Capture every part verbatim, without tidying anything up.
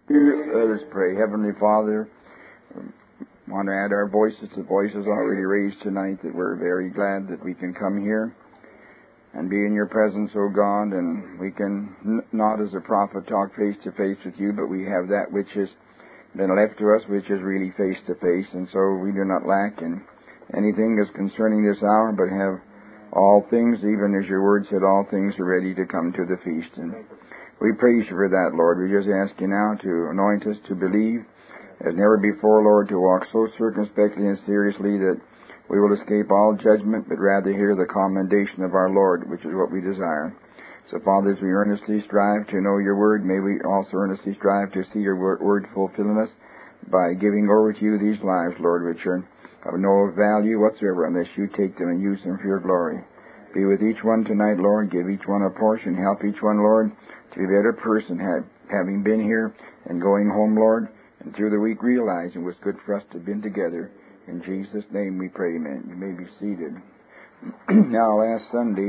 Let us pray. Heavenly Father, I want to add our voices to voices already raised tonight, that we're very glad that we can come here and be in your presence, O God, and we can n- not as a prophet talk face to face with you, but we have that which has been left to us, which is really face to face, and so we do not lack in anything as concerning this hour, but have all things, even as your word said, all things are ready to come to the feast. And we praise you for that, Lord. We just ask you now to anoint us to believe as never before, Lord, to walk so circumspectly and seriously that we will escape all judgment, but rather hear the commendation of our Lord, which is what we desire. So, Father, as we earnestly strive to know your word, may we also earnestly strive to see your word fulfilled in us by giving over to you these lives, Lord, which are of no value whatsoever unless you take them and use them for your glory. Be with each one tonight, Lord. Give each one a portion. Help each one, Lord, to be a better person, have, having been here and going home, Lord, and through the week realizing it was good for us to have been together. In Jesus' name we pray, amen. You may be seated. Now, last Sunday,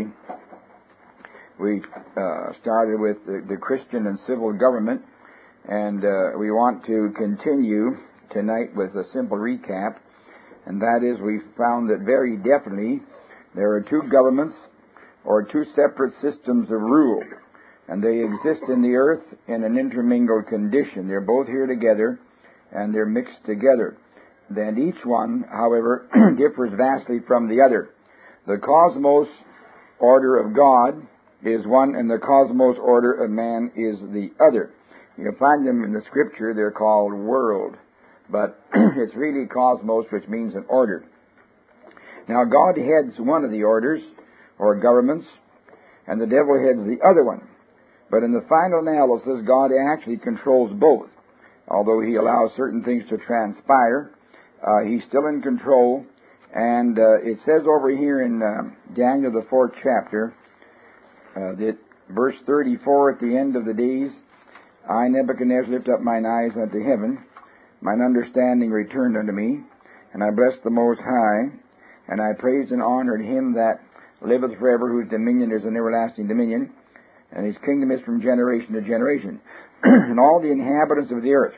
we uh, started with the, the Christian and civil government, and uh, we want to continue tonight with a simple recap, and that is we found that very definitely there are two governments or two separate systems of rule, and they exist in the earth in an intermingled condition. They're both here together, and they're mixed together. Then each one, however, differs vastly from the other. The cosmos order of God is one, and the cosmos order of man is the other. You'll find them in the Scripture. They're called world, but it's really cosmos, which means an order. Now, God heads one of the orders, or governments, and the devil heads the other one. But in the final analysis, God actually controls both. Although he allows certain things to transpire, uh, he's still in control. And uh, it says over here in uh, Daniel, the fourth chapter, uh, that verse thirty-four, at the end of the days, I, Nebuchadnezzar, lift up mine eyes unto heaven. Mine understanding returned unto me, and I blessed the Most High, and I praised and honored him that liveth forever, whose dominion is an everlasting dominion, and his kingdom is from generation to generation. And all the inhabitants of the earth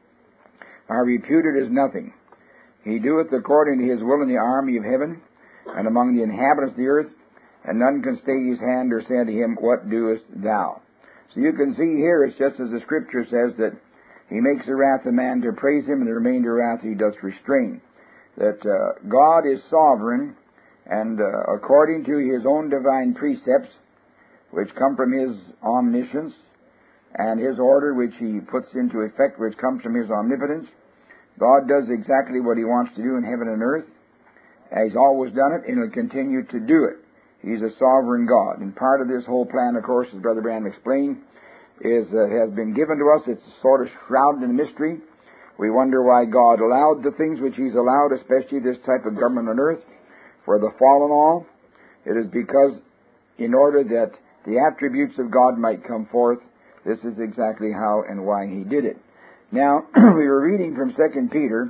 are reputed as nothing. He doeth according to his will in the army of heaven, and among the inhabitants of the earth, and none can stay his hand or say unto him, What doest thou? So you can see here, it's just as the Scripture says, that he makes the wrath of man to praise him, and the remainder wrath he doth restrain. That uh, God is sovereign, and uh, according to his own divine precepts, which come from his omniscience, and his order, which he puts into effect, which comes from his omnipotence, God does exactly what he wants to do in heaven and earth. He's always done it, and he'll continue to do it. He's a sovereign God. And part of this whole plan, of course, as Brother Branham explained, is uh, has been given to us. It's sort of shrouded in mystery. We wonder why God allowed the things which he's allowed, especially this type of government on earth, for the fall and all. It is because in order that the attributes of God might come forth, this is exactly how and why he did it. Now, we were reading from Second Peter,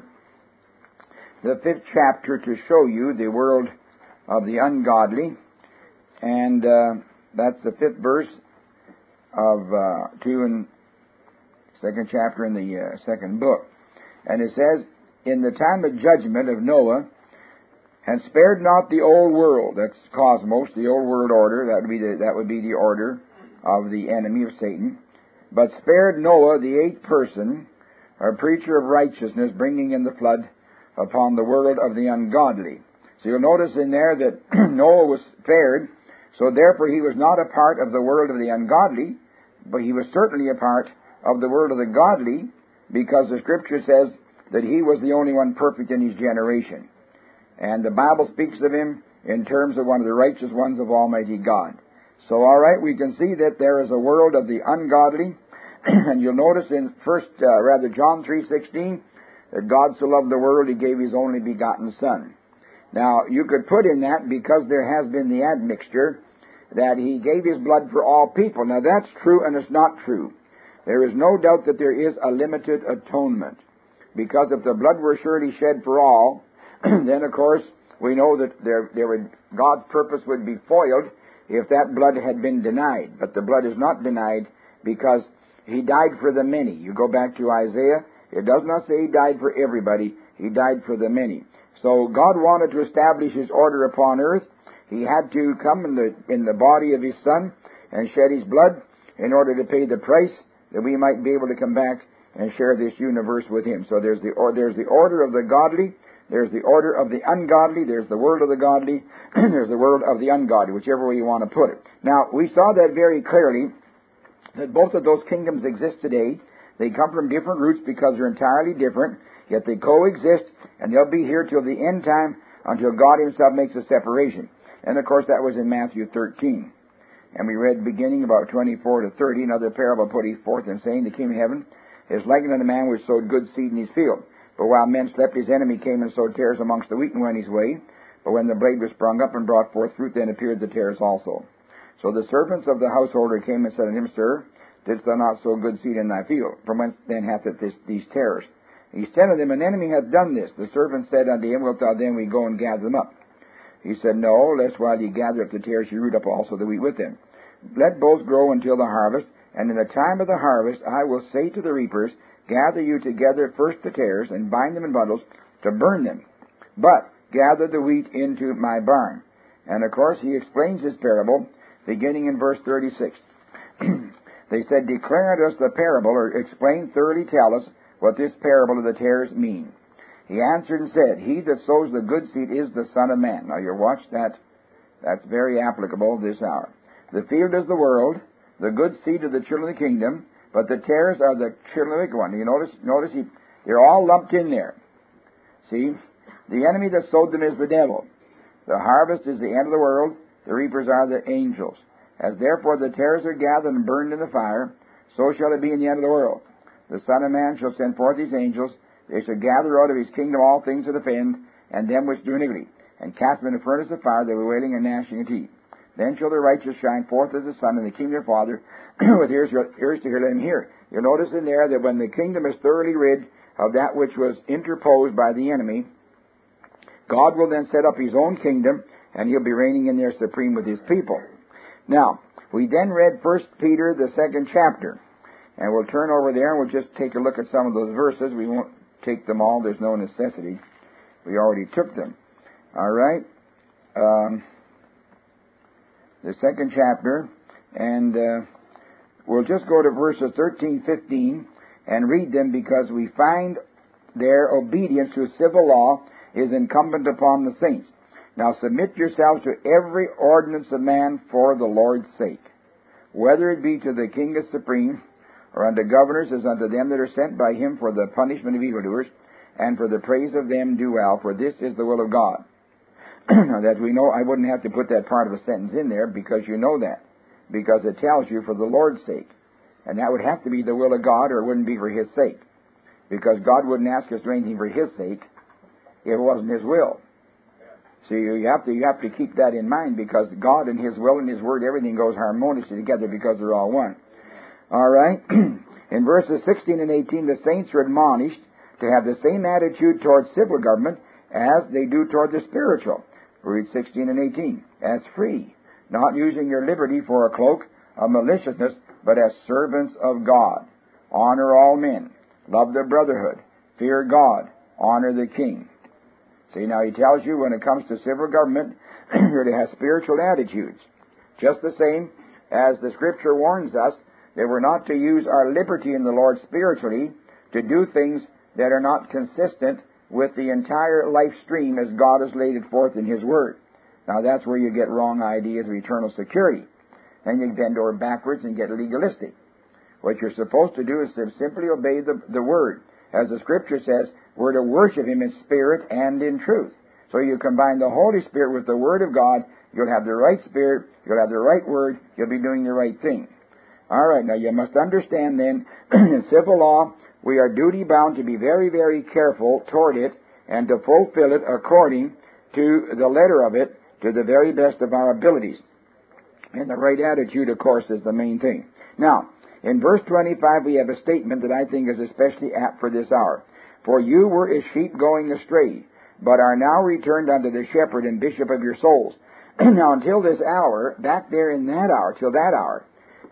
the fifth chapter, to show you the world of the ungodly. And uh, that's the fifth verse of uh, two and second chapter in the uh, second book. And it says, In the time of judgment of Noah, and spared not the old world. That's cosmos, the old world order. That would be the, that would be the order of the enemy of Satan. But spared Noah, the eighth person, a preacher of righteousness, bringing in the flood upon the world of the ungodly. So you'll notice in there that Noah was spared, so therefore he was not a part of the world of the ungodly, but he was certainly a part of the world of the godly, because the Scripture says that he was the only one perfect in his generation. And the Bible speaks of him in terms of one of the righteous ones of Almighty God. So, all right, we can see that there is a world of the ungodly, and you'll notice in first, uh, rather John three sixteen, that God so loved the world, he gave his only begotten Son. Now, you could put in that, because there has been the admixture, that he gave his blood for all people. Now, that's true, and it's not true. There is no doubt that there is a limited atonement, because if the blood were surely shed for all, then, of course, we know that there, there would, God's purpose would be foiled if that blood had been denied. But the blood is not denied, because He died for the many. You go back to Isaiah, it does not say He died for everybody. He died for the many. So God wanted to establish His order upon earth. He had to come in the, in the body of His Son and shed His blood in order to pay the price that we might be able to come back and share this universe with Him. So there's the, or, there's the order of the godly, there's the order of the ungodly, there's the world of the godly, and there's the world of the ungodly, whichever way you want to put it. Now, we saw that very clearly, that both of those kingdoms exist today. They come from different roots because they're entirely different, yet they coexist, and they'll be here till the end time, until God Himself makes a separation. And of course that was in Matthew thirteen. And we read beginning about twenty-four to thirty, another parable put He forth, and saying, the kingdom of heaven is likened unto a man which sowed good seed in his field. But while men slept, his enemy came and sowed tares amongst the wheat and went his way. But when the blade was sprung up and brought forth fruit, then appeared the tares also. So the servants of the householder came and said unto him, Sir, didst thou not sow good seed in thy field? From whence then hath it this, these tares? He said unto them, An enemy hath done this. The servant said unto him, Wilt thou then we go and gather them up? He said, No, lest while ye gather up the tares, ye root up also the wheat with them. Let both grow until the harvest, and in the time of the harvest I will say to the reapers, Gather you together first the tares, and bind them in bundles, to burn them. But gather the wheat into my barn. And of course he explains his parable, beginning in verse thirty-six. They said, Declare unto us the parable, or explain, thoroughly tell us, what this parable of the tares mean. He answered and said, He that sows the good seed is the Son of Man. Now you watch that. That's very applicable this hour. The field is the world, the good seed of the children of the kingdom, but the tares are the children of the wicked one. You notice, notice he, they're all lumped in there. See? The enemy that sowed them is the devil. The harvest is the end of the world. The reapers are the angels. As therefore the tares are gathered and burned in the fire, so shall it be in the end of the world. The Son of Man shall send forth His angels. They shall gather out of His kingdom all things that offend, and them which do iniquity, and cast them in a furnace of fire. They will wailing and gnashing of teeth. Then shall the righteous shine forth as the sun in the kingdom of their Father. With ears, ears to hear, let him hear. You'll notice in there that when the kingdom is thoroughly rid of that which was interposed by the enemy, God will then set up His own kingdom, and He'll be reigning in there supreme with His people. Now, we then read First Peter, the second chapter. And we'll turn over there and we'll just take a look at some of those verses. We won't take them all. There's no necessity. We already took them. All right. Um, the second chapter. And uh, we'll just go to verses thirteen, fifteen and read them, because we find their obedience to civil law is incumbent upon the saints. Now submit yourselves to every ordinance of man for the Lord's sake, whether it be to the King as supreme, or unto governors as unto them that are sent by Him for the punishment of evildoers, and for the praise of them do well, for this is the will of God. Now that we know, I wouldn't have to put that part of a sentence in there, because you know that. Because it tells you for the Lord's sake. And that would have to be the will of God, or it wouldn't be for His sake. Because God wouldn't ask us to do anything for His sake if it wasn't His will. So you have to you have to keep that in mind, because God and His will and His word, everything goes harmoniously together because they're all one. All right. In verses sixteen and eighteen, the saints are admonished to have the same attitude towards civil government as they do toward the spiritual. Read sixteen and eighteen. As free, not using your liberty for a cloak of maliciousness, but as servants of God. Honor all men. Love their brotherhood. Fear God. Honor the king. See, now he tells you when it comes to civil government, you're to have spiritual attitudes. Just the same as the Scripture warns us that we're not to use our liberty in the Lord spiritually to do things that are not consistent with the entire life stream as God has laid it forth in His Word. Now that's where you get wrong ideas of eternal security. Then you bend over backwards and get legalistic. What you're supposed to do is to simply obey the, the Word. As the Scripture says, we're to worship Him in spirit and in truth. So you combine the Holy Spirit with the Word of God, you'll have the right spirit, you'll have the right word, you'll be doing the right thing. All right, now you must understand then, in civil law, we are duty-bound to be very, very careful toward it and to fulfill it according to the letter of it, to the very best of our abilities. And the right attitude, of course, is the main thing. Now, in verse twenty-five, we have a statement that I think is especially apt for this hour. For you were as sheep going astray, but are now returned unto the shepherd and bishop of your souls. Now, until this hour, back there in that hour, till that hour,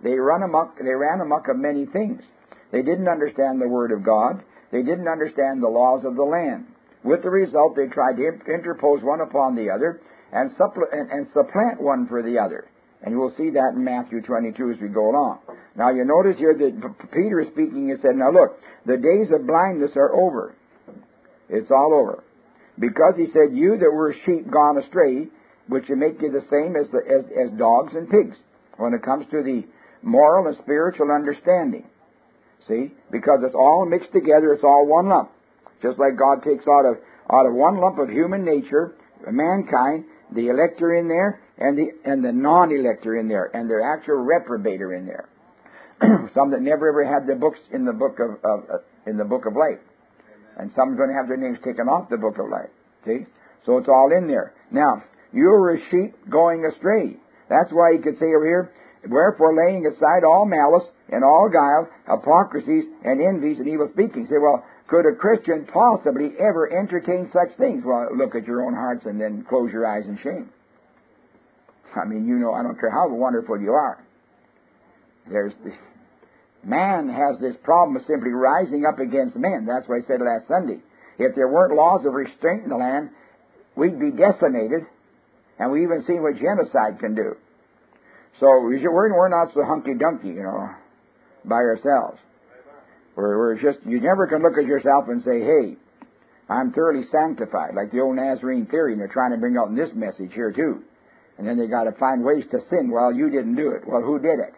they run amok, they ran amok of many things. They didn't understand the Word of God. They didn't understand the laws of the land. With the result, they tried to interpose one upon the other and, suppl- and, and supplant one for the other. And you will see that in Matthew twenty-two as we go along. Now you notice here that P- Peter is speaking and said, now look, the days of blindness are over. It's all over. Because he said, you that were sheep gone astray, which will make you the same as, the, as, as dogs and pigs when it comes to the moral and spiritual understanding. See? Because it's all mixed together, it's all one lump. Just like God takes out of, out of one lump of human nature, mankind, the elect are in there, and the and the non-elect are in there, and their actual reprobate are in there. Some that never ever had their books in the book of, of uh, in the book of life, and some are going to have their names taken off the book of life. See, so it's all in there. Now you were a sheep going astray. That's why he could say over here, wherefore laying aside all malice and all guile, hypocrisies and envies and evil speaking. Say, well, could a Christian possibly ever entertain such things? Well, look at your own hearts and then close your eyes in shame. I mean, you know, I don't care how wonderful you are. There's this, man has this problem of simply rising up against men. That's what I said last Sunday. If there weren't laws of restraint in the land, we'd be decimated, and we even seen what genocide can do. So we're, we're not so hunky-dunky, you know, by ourselves. We're, we're just, you never can look at yourself and say, hey, I'm thoroughly sanctified, like the old Nazarene theory, and they're trying to bring out in this message here too. And then they got to find ways to sin. Well, you didn't do it. Well, who did it?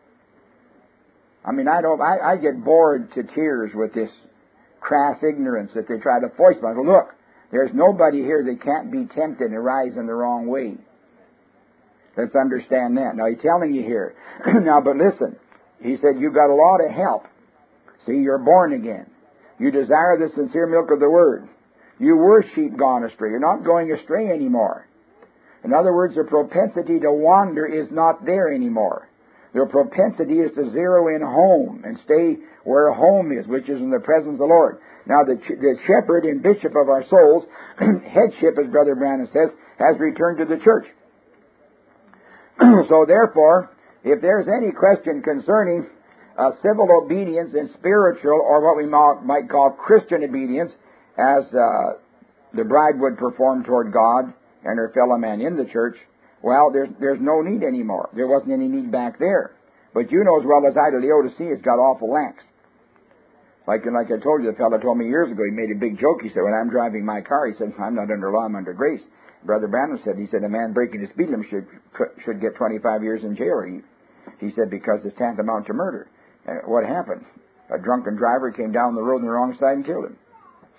I mean, I don't. I, I get bored to tears with this crass ignorance that they try to force me. Look, there's nobody here that can't be tempted and rise in the wrong way. Let's understand that. Now, he's telling you here. Now, but listen. He said, you've got a lot of help. See, you're born again. You desire the sincere milk of the Word. You were sheep gone astray. You're not going astray anymore. In other words, the propensity to wander is not there anymore. The propensity is to zero in home and stay where home is, which is in the presence of the Lord. Now, the, the shepherd and bishop of our souls, headship, as Brother Branham says, has returned to the church. So, therefore, if there's any question concerning uh, civil obedience and spiritual, or what we might call Christian obedience, as uh, the bride would perform toward God and her fellow man in the church, well, there's there's no need anymore. There wasn't any need back there. But you know as well as I that Laodicea has got awful lax. Like, like I told you, the fellow told me years ago, he made a big joke. He said, when I'm driving my car, he said, I'm not under law, I'm under grace. Brother Branham said, he said, a man breaking the speed limit should, should get twenty-five years in jail. He, he said, because it's tantamount to murder. And what happened? A drunken driver came down the road on the wrong side and killed him.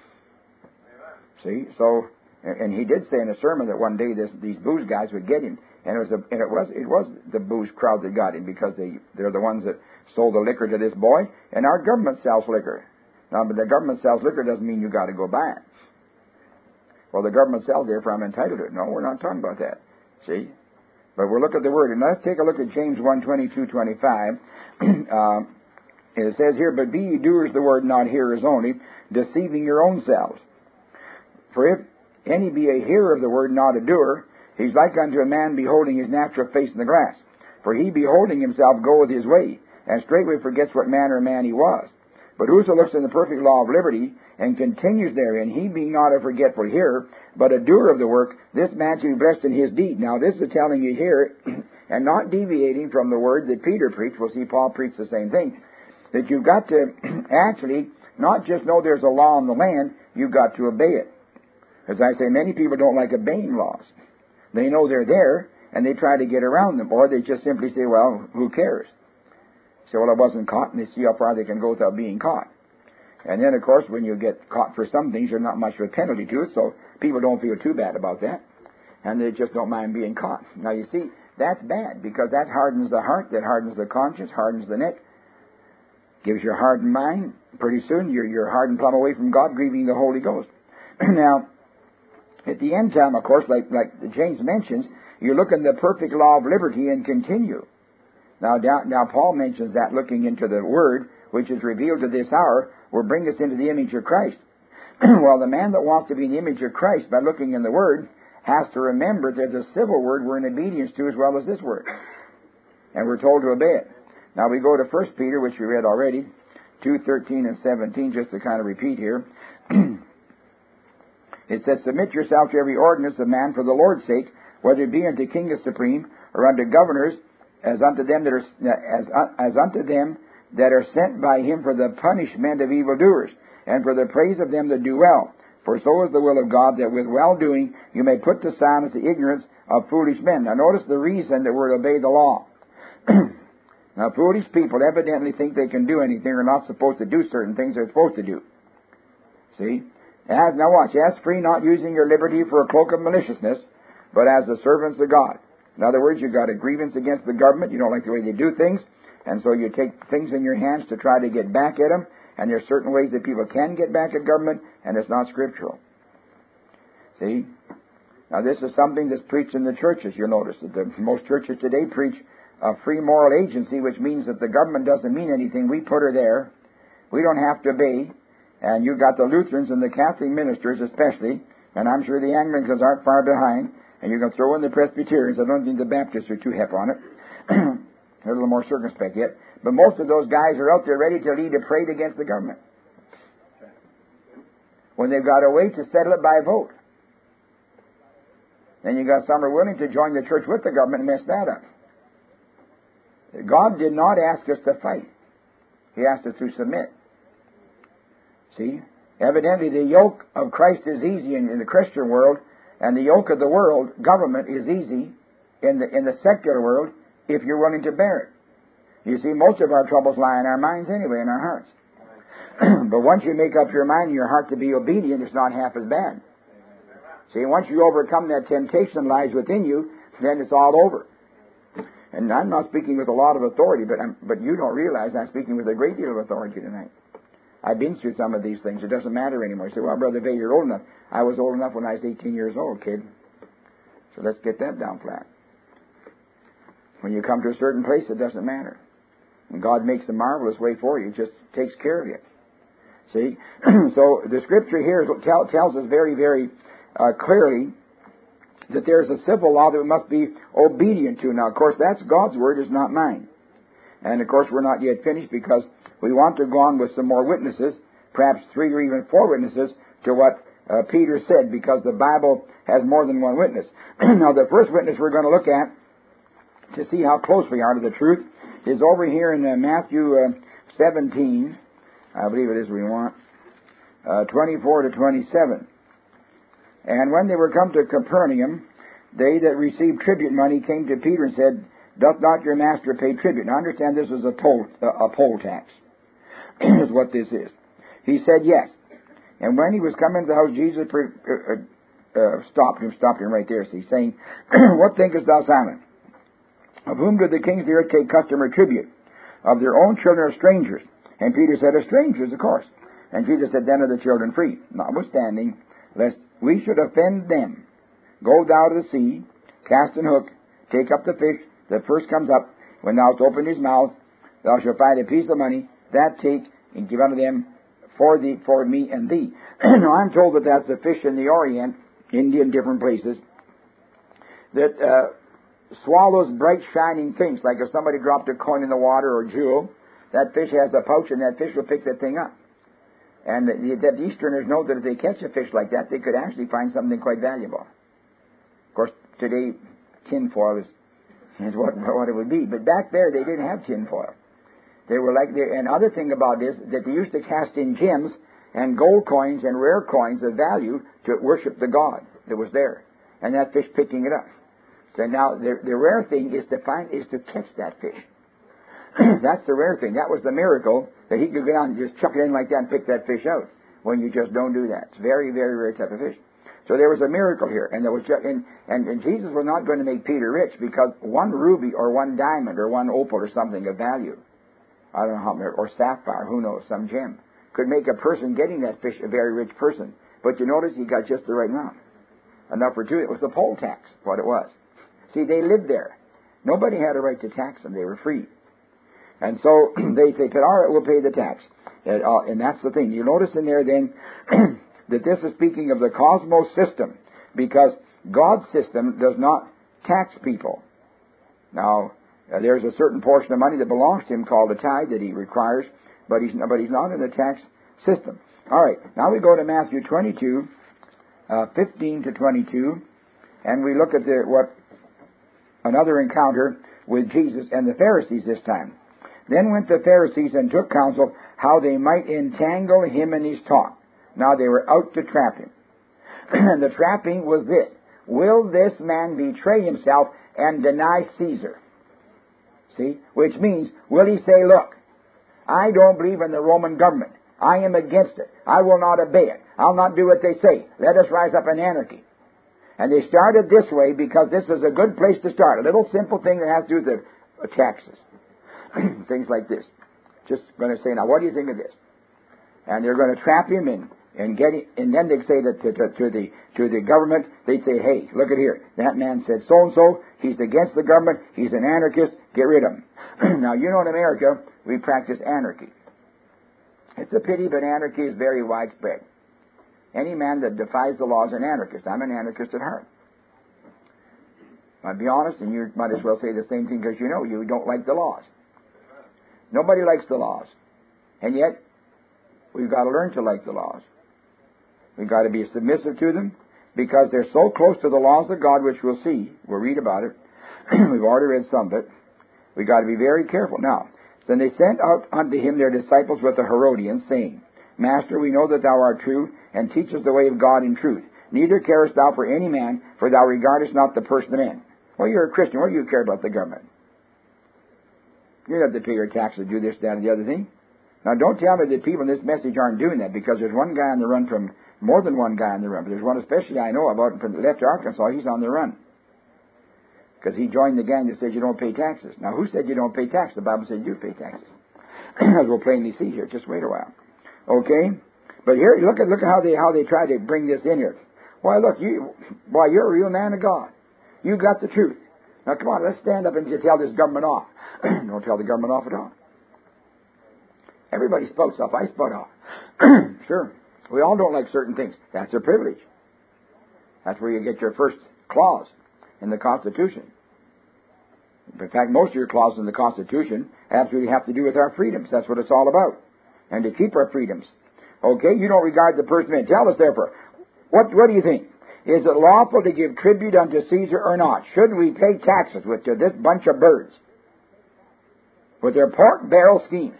See, so... And he did say in a sermon that one day this, these booze guys would get him, and it was a, and it was it was the booze crowd that got him, because they they're the ones that sold the liquor to this boy, and our government sells liquor. Now, but the government sells liquor doesn't mean you got to go buy it. Well, the government sells, therefore I'm entitled to it. No, we're not talking about that. See, but we'll look at the word, and let's take a look at James one twenty-two twenty-five. uh, it says here, but be ye doers the word, not hearers only, deceiving your own selves. For if any be a hearer of the word, not a doer, he's like unto a man beholding his natural face in the glass. For he beholding himself goeth his way, and straightway forgets what manner of man he was. But whoso looks in the perfect law of liberty, and continues therein, he being not a forgetful hearer, but a doer of the work, this man shall be blessed in his deed. Now this is telling you here, and not deviating from the word that Peter preached. We'll see Paul preach the same thing. That you've got to actually not just know there's a law in the land, you've got to obey it. As I say, many people don't like obeying laws. They know they're there, and they try to get around them. Or they just simply say, well, who cares? Say, well, I wasn't caught, and they see how far they can go without being caught. And then, of course, when you get caught for some things, there's not much of a penalty to it, so people don't feel too bad about that. And they just don't mind being caught. Now, you see, that's bad, because that hardens the heart, that hardens the conscience, hardens the neck, gives you a hardened mind. Pretty soon, you're, you're hardened plumb away from God, grieving the Holy Ghost. Now, at the end time, of course, like, like James mentions, you look in the perfect law of liberty and continue. Now, down, now, Paul mentions that looking into the Word, which is revealed to this hour, will bring us into the image of Christ. Well, the man that wants to be in the image of Christ by looking in the Word has to remember there's a civil word we're in obedience to as well as this word. And we're told to obey it. Now we go to First Peter, which we read already, two, thirteen, and seventeen, just to kind of repeat here. It says, submit yourself to every ordinance of man for the Lord's sake, whether it be unto king or supreme, or unto governors, as unto them that are as, as unto them that are sent by him for the punishment of evildoers, and for the praise of them that do well. For so is the will of God, that with well-doing you may put to silence the ignorance of foolish men. Now notice the reason that we're to obey the law. Now foolish people evidently think they can do anything, or not supposed to do certain things they're supposed to do. See? As, now watch, as free, not using your liberty for a cloak of maliciousness, but as the servants of God. In other words, you've got a grievance against the government, you don't like the way they do things, and so you take things in your hands to try to get back at them, and there are certain ways that people can get back at government, and it's not scriptural. See? Now this is something that's preached in the churches. You'll notice that the, most churches today preach a free moral agency, which means that the government doesn't mean anything. We put her there. We don't have to obey. And you've got the Lutherans and the Catholic ministers especially, and I'm sure the Anglicans aren't far behind, and you can throw in the Presbyterians. I don't think the Baptists are too hip on it. They're a little more circumspect yet. But most of those guys are out there ready to lead a parade against the government, when they've got a way to settle it by vote. Then you got some are willing to join the church with the government and mess that up. God did not ask us to fight. He asked us to submit. See? Evidently the yoke of Christ is easy in, in the Christian world, and the yoke of the world, government, is easy in the, in the secular world if you're willing to bear it. You see, most of our troubles lie in our minds anyway, in our hearts. But once you make up your mind in your heart to be obedient, it's not half as bad. See, once you overcome that temptation that lies within you, then it's all over. And I'm not speaking with a lot of authority, but I'm, but you don't realize I'm speaking with a great deal of authority tonight. I've been through some of these things. It doesn't matter anymore. You say, well, Brother Vay, you're old enough. I was old enough when I was eighteen years old, kid. So let's get that down flat. When you come to a certain place, it doesn't matter. And God makes a marvelous way for you. He just takes care of you. See? So the Scripture here tell, tells us very, very uh, clearly that there's a civil law that we must be obedient to. Now, of course, that's God's word, it's not mine. And, of course, we're not yet finished because we want to go on with some more witnesses, perhaps three or even four witnesses, to what uh, Peter said, because the Bible has more than one witness. Now, the first witness we're going to look at to see how close we are to the truth is over here in uh, Matthew uh, seventeen, I believe it is we want, uh, twenty-four to twenty-seven. And when they were come to Capernaum, they that received tribute money came to Peter and said, doth not your master pay tribute? Now understand, this is a toll, uh, a poll tax, is what this is. He said yes. And when he was coming to the house, Jesus pre- uh, uh, stopped him, stopped him right there. So he's saying, what thinkest thou, Simon? Of whom do the kings of the earth take custom or tribute? Of their own children or strangers? And Peter said, of strangers, of course. And Jesus said, then are the children free. Notwithstanding, lest we should offend them, go thou to the sea, cast an hook, take up the fish that first comes up. When thou hast opened his mouth, thou shalt find a piece of money. That take and give unto them for thee, for me and thee. Now I'm told that that's a fish in the Orient, India and different places, that uh, swallows bright shining things. Like if somebody dropped a coin in the water or a jewel, that fish has a pouch and that fish will pick that thing up. And the, the Easterners know that if they catch a fish like that, they could actually find something quite valuable. Of course, today tinfoil is, is what, what it would be. But back there, they didn't have tinfoil. They were like, and other thing about this, that they used to cast in gems and gold coins and rare coins of value to worship the god that was there. And that fish picking it up. So now, the, the rare thing is to find, is to catch that fish. That's the rare thing. That was the miracle, that he could go down and just chuck it in like that and pick that fish out, when you just don't do that. It's very, very rare type of fish. So there was a miracle here, and there was just, and, and, and Jesus was not going to make Peter rich, because one ruby or one diamond or one opal or something of value, I don't know how, or sapphire, who knows, some gem, could make a person getting that fish a very rich person. But you notice he got just the right amount, enough for two. It was the poll tax, what it was. See, they lived there. Nobody had a right to tax them. They were free. And so they say, all right, we'll pay the tax. And, uh, and that's the thing. You notice in there then that this is speaking of the cosmos system, because God's system does not tax people. Now, Uh, there's a certain portion of money that belongs to him called a tithe that he requires, but he's, but he's not in the tax system. All right, now we go to Matthew twenty-two, uh, fifteen to twenty-two, and we look at the, what another encounter with Jesus and the Pharisees this time. Then went the Pharisees and took counsel how they might entangle him in his talk. Now they were out to trap him. And the trapping was this: will this man betray himself and deny Caesar? See? Which means, will he say, look, I don't believe in the Roman government. I am against it. I will not obey it. I'll not do what they say. Let us rise up in anarchy. And they started this way because this is a good place to start. A little simple thing that has to do with the taxes. Things like this. Just going to say, now what do you think of this? And they're going to trap him in. And get it, and then they say that to, to, to the to the government, they say, hey, look at here. That man said so and so. He's against the government. He's an anarchist. Get rid of him. Now you know in America we practice anarchy. It's a pity, but anarchy is very widespread. Any man that defies the law is an anarchist. I'm an anarchist at heart. I'll be honest, and you might as well say the same thing because you know you don't like the laws. Nobody likes the laws, and yet we've got to learn to like the laws. We've got to be submissive to them because they're so close to the laws of God, which we'll see. We'll read about it. We've already read some of it. We've got to be very careful. Now, then they sent out unto him their disciples with the Herodians, saying, Master, we know that thou art true, and teachest the way of God in truth. Neither carest thou for any man, for thou regardest not the person of men. Well, you're a Christian. What do you care about the government? You don't have to pay your taxes, do this, that, and the other thing. Now, don't tell me that people in this message aren't doing that, because there's one guy on the run from, more than one guy on the run, but there's one especially I know about from the left Arkansas. He's on the run. Because he joined the gang that says you don't pay taxes. Now, who said you don't pay taxes? The Bible says you do pay taxes. As we'll plainly see here. Just wait a while. Okay? But here, look at look at how they how they try to bring this in here. Why, look, you, why, you're a real man of God. You got the truth. Now, come on, let's stand up and just tell this government off. Don't tell the government off at all. Everybody spouts off. I spout off. Sure. We all don't like certain things. That's a privilege. That's where you get your first clause in the Constitution. In fact, most of your clauses in the Constitution absolutely have to do with our freedoms. That's what it's all about. And to keep our freedoms. Okay, you don't regard the person in. Tell us, therefore, what, what do you think? Is it lawful to give tribute unto Caesar or not? Should we pay taxes with to this bunch of birds? With their pork barrel schemes.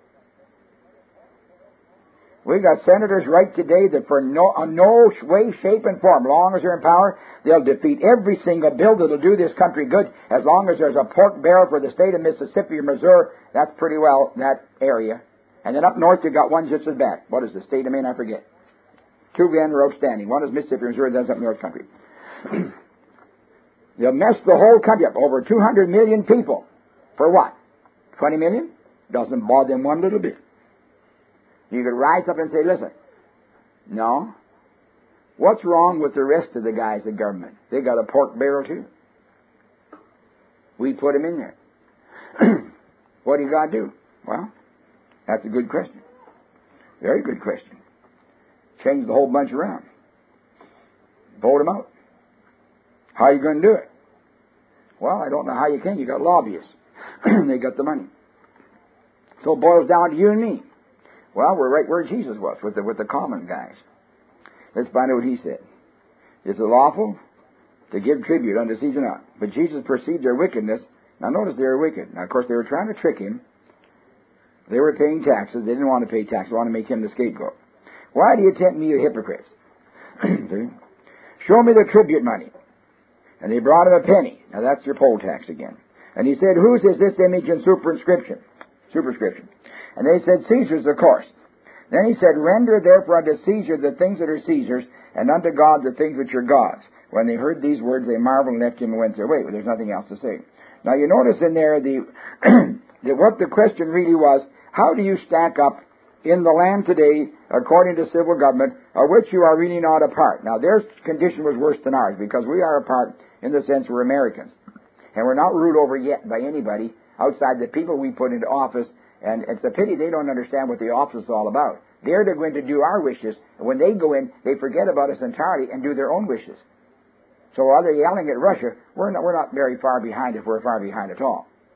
We've got senators right today that for no, uh, no way, shape, and form, long as they're in power, they'll defeat every single bill that'll do this country good as long as there's a pork barrel for the state of Mississippi or Missouri. That's pretty well that area. And then up north you've got one just as bad. What is the state of Maine? I forget. Two again are outstanding. One is Mississippi or Missouri, that's up north country. They'll mess the whole country up. Over two hundred million people. For what? twenty million? Doesn't bother them one little bit. You could rise up and say, listen, no. What's wrong with the rest of the guys in government? They got a pork barrel too. We put them in there. What do you got to do? Well, that's a good question. Very good question. Change the whole bunch around. Vote them out. How are you going to do it? Well, I don't know how you can. You got lobbyists. They got the money. So it boils down to you and me. Well, we're right where Jesus was, with the, with the common guys. Let's find out what he said. Is it lawful to give tribute unto Caesar or not? But Jesus perceived their wickedness. Now notice they were wicked. Now, of course, they were trying to trick him. They were paying taxes. They didn't want to pay taxes. They wanted to make him the scapegoat. Why do you tempt me, you hypocrites? Show me the tribute money. And they brought him a penny. Now that's your poll tax again. And he said, whose is this image and superscription? Superscription. And they said, Caesar's, of course. Then he said, render therefore unto Caesar the things that are Caesar's, and unto God the things which are God's. When they heard these words, they marveled and left him and went their way. Well, there's nothing else to say. Now you notice in there the that what the question really was, how do you stack up in the land today, according to civil government, of which you are really not a part? Now their condition was worse than ours, because we are a part in the sense we're Americans. And we're not ruled over yet by anybody outside the people we put into office. And it's a pity they don't understand what the office is all about. They're going to do our wishes, and when they go in, they forget about us entirely and do their own wishes. So while they're yelling at Russia, we're not, we're not very far behind if we're far behind at all.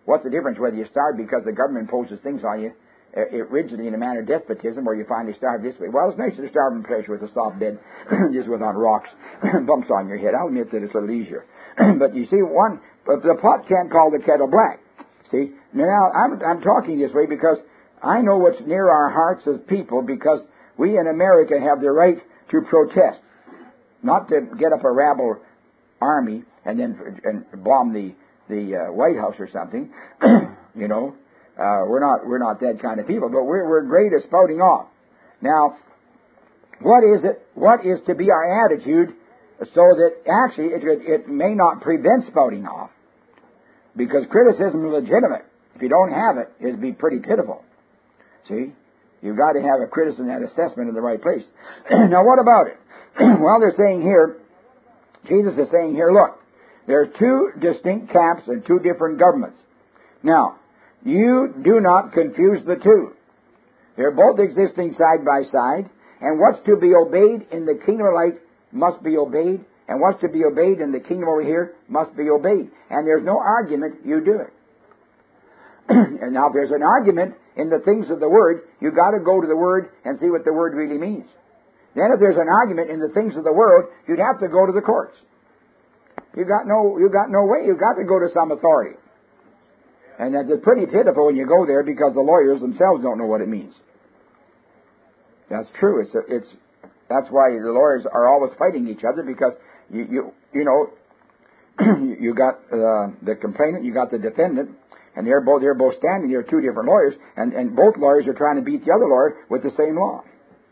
What's the difference whether you starve because the government imposes things on you uh, rigidly in a manner of despotism, or you finally starve this way? Well, it's nicer to starve in pleasure with a soft bed just with on rocks, bumps on your head. I'll admit that it's a leisure. But you see, one, but the pot can't call the kettle black. See, now I'm, I'm talking this way because I know what's near our hearts as people, because we in America have the right to protest, not to get up a rabble army and then and bomb the the uh, White House or something. You know, uh, we're not we're not that kind of people, but we're we're great at spouting off. Now, what is it? What is to be our attitude, so that actually it it may not prevent spouting off, because criticism is legitimate. If you don't have it, it'd be pretty pitiful. See, you've got to have a criticism and assessment in the right place. Now, what about it? Well, they're saying here, Jesus is saying here, look, there are two distinct camps and two different governments. Now, you do not confuse the two. They're both existing side by side, and what's to be obeyed in the kingdom of light must be obeyed, and what's to be obeyed in the kingdom over here must be obeyed. And there's no argument, you do it. And now, if there's an argument in the things of the Word, you've got to go to the Word and see what the Word really means. Then if there's an argument in the things of the world, you'd have to go to the courts. You've got no, you've got no way. You've got to go to some authority. And that's pretty pitiful when you go there, because the lawyers themselves don't know what it means. That's true. It's, a, it's that's why the lawyers are always fighting each other, because you you you know you got uh, the complainant, you got the defendant, and they're both they're both standing there, two different lawyers, and, and both lawyers are trying to beat the other lawyer with the same law.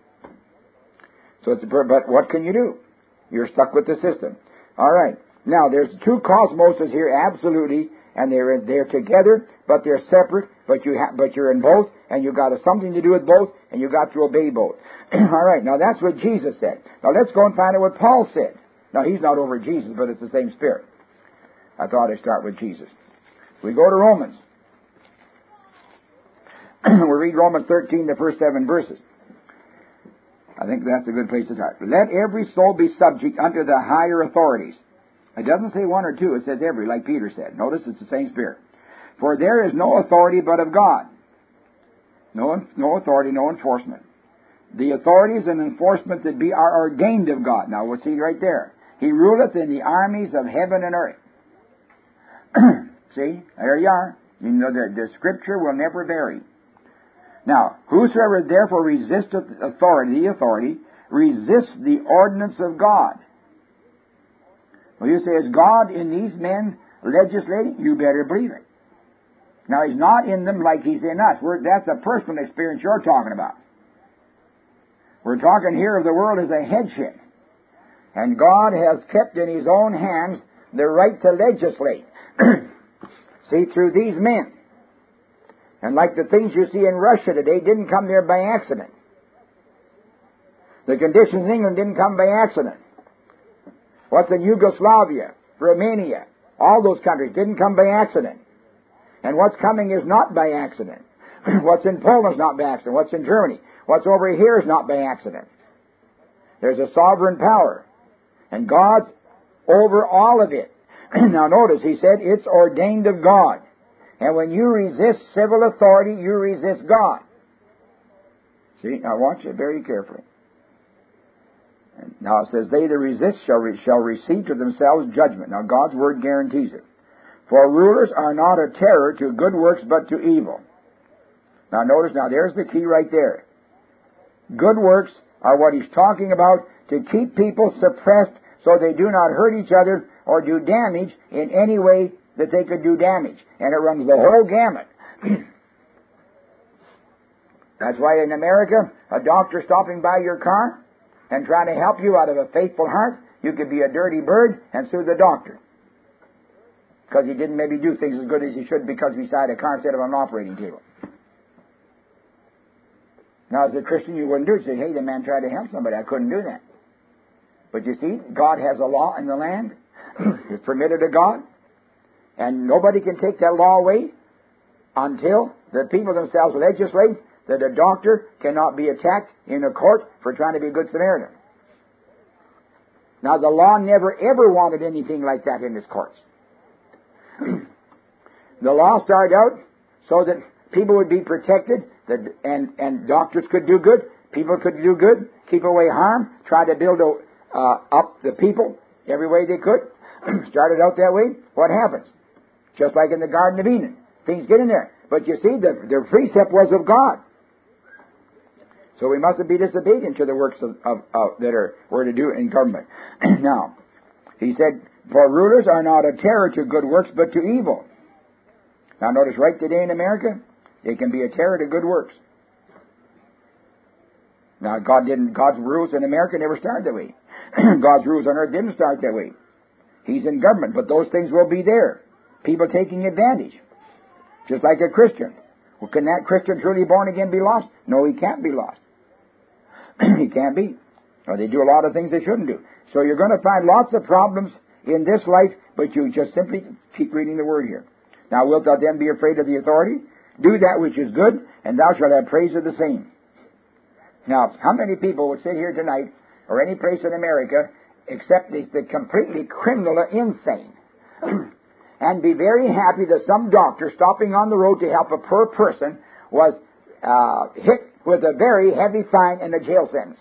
So it's but what can you do? You're stuck with the system. All right. Now there's two cosmoses here, absolutely, and they're they're together, but they're separate. But you ha- but you're in both, and you got something to do with both, and you got to obey both. All right. Now that's what Jesus said. Now let's go and find out what Paul said. Now he's not over Jesus, but it's the same Spirit. I thought I'd start with Jesus. We go to Romans. We read Romans thirteen, the first seven verses. I think that's a good place to start. Let every soul be subject unto the higher authorities. It doesn't say one or two, it says every, like Peter said. Notice it's the same Spirit. For there is no authority but of God. No, no authority, no enforcement. The authorities and enforcement that be are ordained of God. Now we'll see right there. He ruleth in the armies of heaven and earth. See, there you are. You know that the Scripture will never vary. Now, whosoever therefore resisteth authority, the authority, resists the ordinance of God. Well, you say, is God in these men legislating? You better believe it. Now, He's not in them like He's in us. We're, that's a personal experience you're talking about. We're talking here of the world as a headship. And God has kept in His own hands the right to legislate. See, through these men. And like the things you see in Russia today didn't come there by accident. The conditions in England didn't come by accident. What's in Yugoslavia, Romania, all those countries didn't come by accident. And what's coming is not by accident. What's in Poland is not by accident. What's in Germany, what's over here is not by accident. There's a sovereign power. And God's over all of it. Now notice, he said, it's ordained of God. And when you resist civil authority, you resist God. See, I watch it very carefully. And now it says, they that resist shall, re- shall receive to themselves judgment. Now God's word guarantees it. For rulers are not a terror to good works, but to evil. Now notice, now there's the key right there. Good works are what he's talking about, to keep people suppressed so they do not hurt each other or do damage in any way that they could do damage. And it runs the whole gamut. That's why in America, a doctor stopping by your car and trying to help you out of a faithful heart, you could be a dirty bird and sue the doctor. Because he didn't maybe do things as good as he should because he beside a car instead of an operating table. Now as a Christian you wouldn't do it. You say, hey, the man tried to help somebody. I couldn't do that. But you see, God has a law in the land. It's permitted of God. And nobody can take that law away until the people themselves legislate that a doctor cannot be attacked in a court for trying to be a good Samaritan. Now, the law never ever wanted anything like that in its courts. The law started out so that people would be protected, that, and, and doctors could do good, people could do good, keep away harm, try to build uh, up the people every way they could. Started out that way. What happens? Just like in the Garden of Eden. Things get in there. But you see, the, the precept was of God. So we mustn't be disobedient to the works of, of, of that are we're to do in government. Now, he said, for rulers are not a terror to good works, but to evil. Now notice right today in America, they can be a terror to good works. Now God didn't, God's rules in America never started that way. God's rules on earth didn't start that way. He's in government, but those things will be there. People taking advantage. Just like a Christian. Well, can that Christian truly born again be lost? No, he can't be lost. He can't be. Or they do a lot of things they shouldn't do. So you're going to find lots of problems in this life, but you just simply keep reading the Word here. Now, wilt thou then be afraid of the authority? Do that which is good, and thou shalt have praise of the same. Now, how many people would sit here tonight, or any place in America, except the, the completely criminal or insane, and be very happy that some doctor stopping on the road to help a poor person was uh, hit with a very heavy fine and a jail sentence?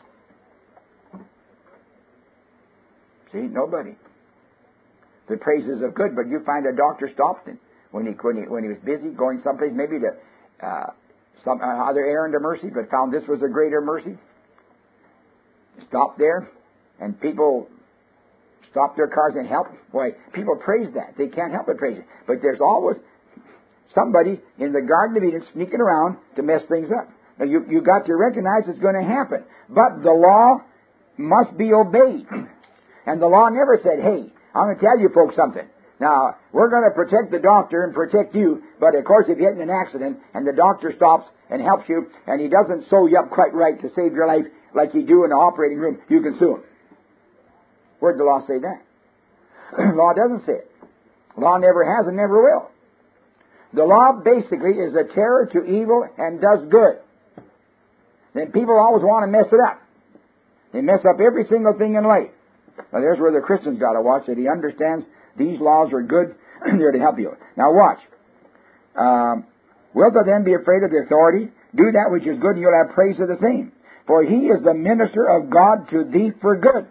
See, nobody. The praises of good, but you find a doctor stopped him when he when he when he was busy going someplace, maybe to uh, some uh, other errand of mercy, but found this was a greater mercy. Stopped there, and people stopped their cars and helped. Boy, people praise that. They can't help but praise it. But there's always somebody in the Garden of Eden sneaking around to mess things up. Now, you you got to recognize it's going to happen. But the law must be obeyed. And the law never said, hey, I'm going to tell you folks something. Now, we're going to protect the doctor and protect you, but of course if you get in an accident and the doctor stops and helps you and he doesn't sew you up quite right to save your life like you do in the operating room, you can sue him. Where'd the law say that? Law doesn't say it. Law never has and never will. The law basically is a terror to evil and does good. Then people always want to mess it up. They mess up every single thing in life. Now there's where the Christian's got to watch that he understands these laws are good. They're to help you. Now watch. Um, wilt thou then be afraid of the authority? Do that which is good, and you'll have praise of the same. For he is the minister of God to thee for good.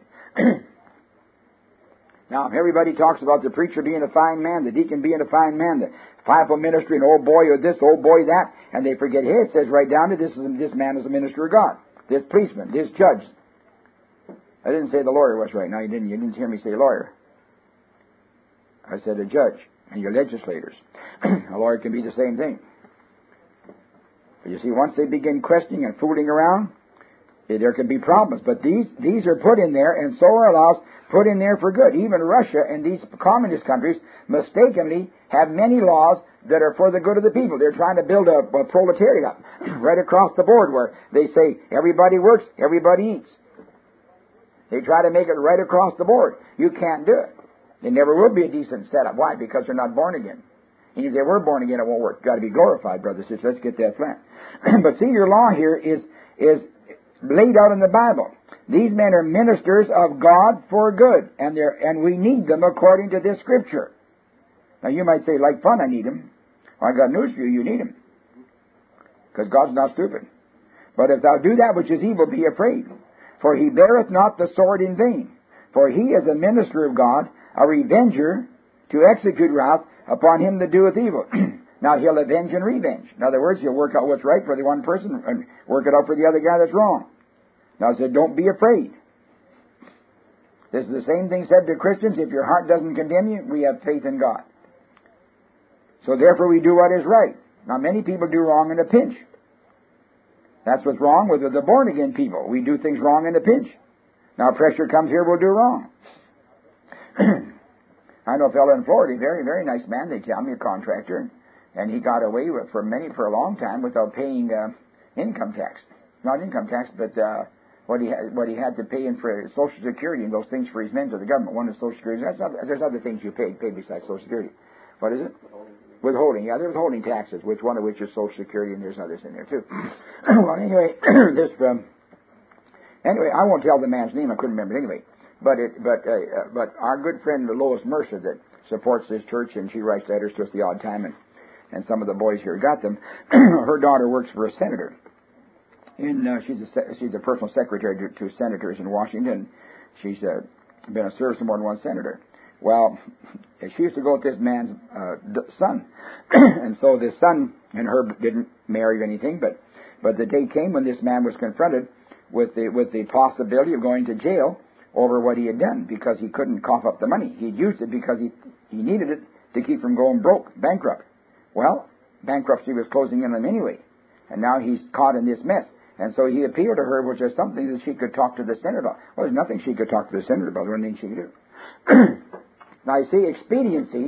Now, everybody talks about the preacher being a fine man, the deacon being a fine man, the fivefold ministry, and old boy or this, old boy that, and they forget, hey, it says right down that this, is, this man is a minister of God. This policeman, this judge. I didn't say the lawyer was right. Now, you didn't, you didn't hear me say lawyer. I said a judge and your legislators. A lawyer can be the same thing. But you see, once they begin questioning and fooling around, there can be problems. But these these are put in there, and so are laws put in there for good. Even Russia and these communist countries mistakenly have many laws that are for the good of the people. They're trying to build a, a proletariat right across the board where they say everybody works, everybody eats. They try to make it right across the board. You can't do it. It never will be a decent setup. Why? Because they're not born again. And if they were born again, it won't work. You've got to be glorified, brothers and sisters. Let's get that flat. But see, your law here is is laid out in the Bible. These men are ministers of God for good, and they're and we need them according to this Scripture. Now, you might say, like fun, I need them. Well, I got news for you. You need them. Because God's not stupid. But if thou do that which is evil, be afraid. For he beareth not the sword in vain. For he is a minister of God, a revenger, to execute wrath upon him that doeth evil. Now he'll avenge and revenge. In other words, he'll work out what's right for the one person and work it out for the other guy that's wrong. Now I said, don't be afraid. This is the same thing said to Christians. If your heart doesn't condemn you, we have faith in God. So therefore we do what is right. Now many people do wrong in a pinch. That's what's wrong with the born-again people. We do things wrong in a pinch. Now pressure comes here, we'll do wrong. I know a fellow in Florida, very, very nice man, they tell me, a contractor, and he got away with for many, for a long time without paying uh, income tax. Not income tax, but uh, what he had, what he had to pay in for Social Security and those things for his men to the government. One is Social Security. That's other, there's other things you pay, pay besides Social Security. What is it? Withholding. Withholding. Yeah, there's withholding taxes, which one of which is Social Security, and there's others in there too. Well, anyway, this. Um, anyway, I won't tell the man's name. I couldn't remember it anyway. But it, but uh, uh, but our good friend Lois Mercer that supports this church, and she writes letters to us the odd time, and and some of the boys here got them. Her daughter works for a senator. In, uh, she's, a, she's a personal secretary to, to senators in Washington. She's uh, been a service to more than one senator. Well, she used to go with this man's uh, son. And so this son and her didn't marry or anything, but, but the day came when this man was confronted with the, with the possibility of going to jail over what he had done because he couldn't cough up the money. He'd used it because he, he needed it to keep from going broke, bankrupt. Well, bankruptcy was closing in on him anyway, and now he's caught in this mess. And so he appealed to her, was there something that she could talk to the senator about? Well, there's nothing she could talk to the senator about. There's nothing she could do. Now, you see, expediency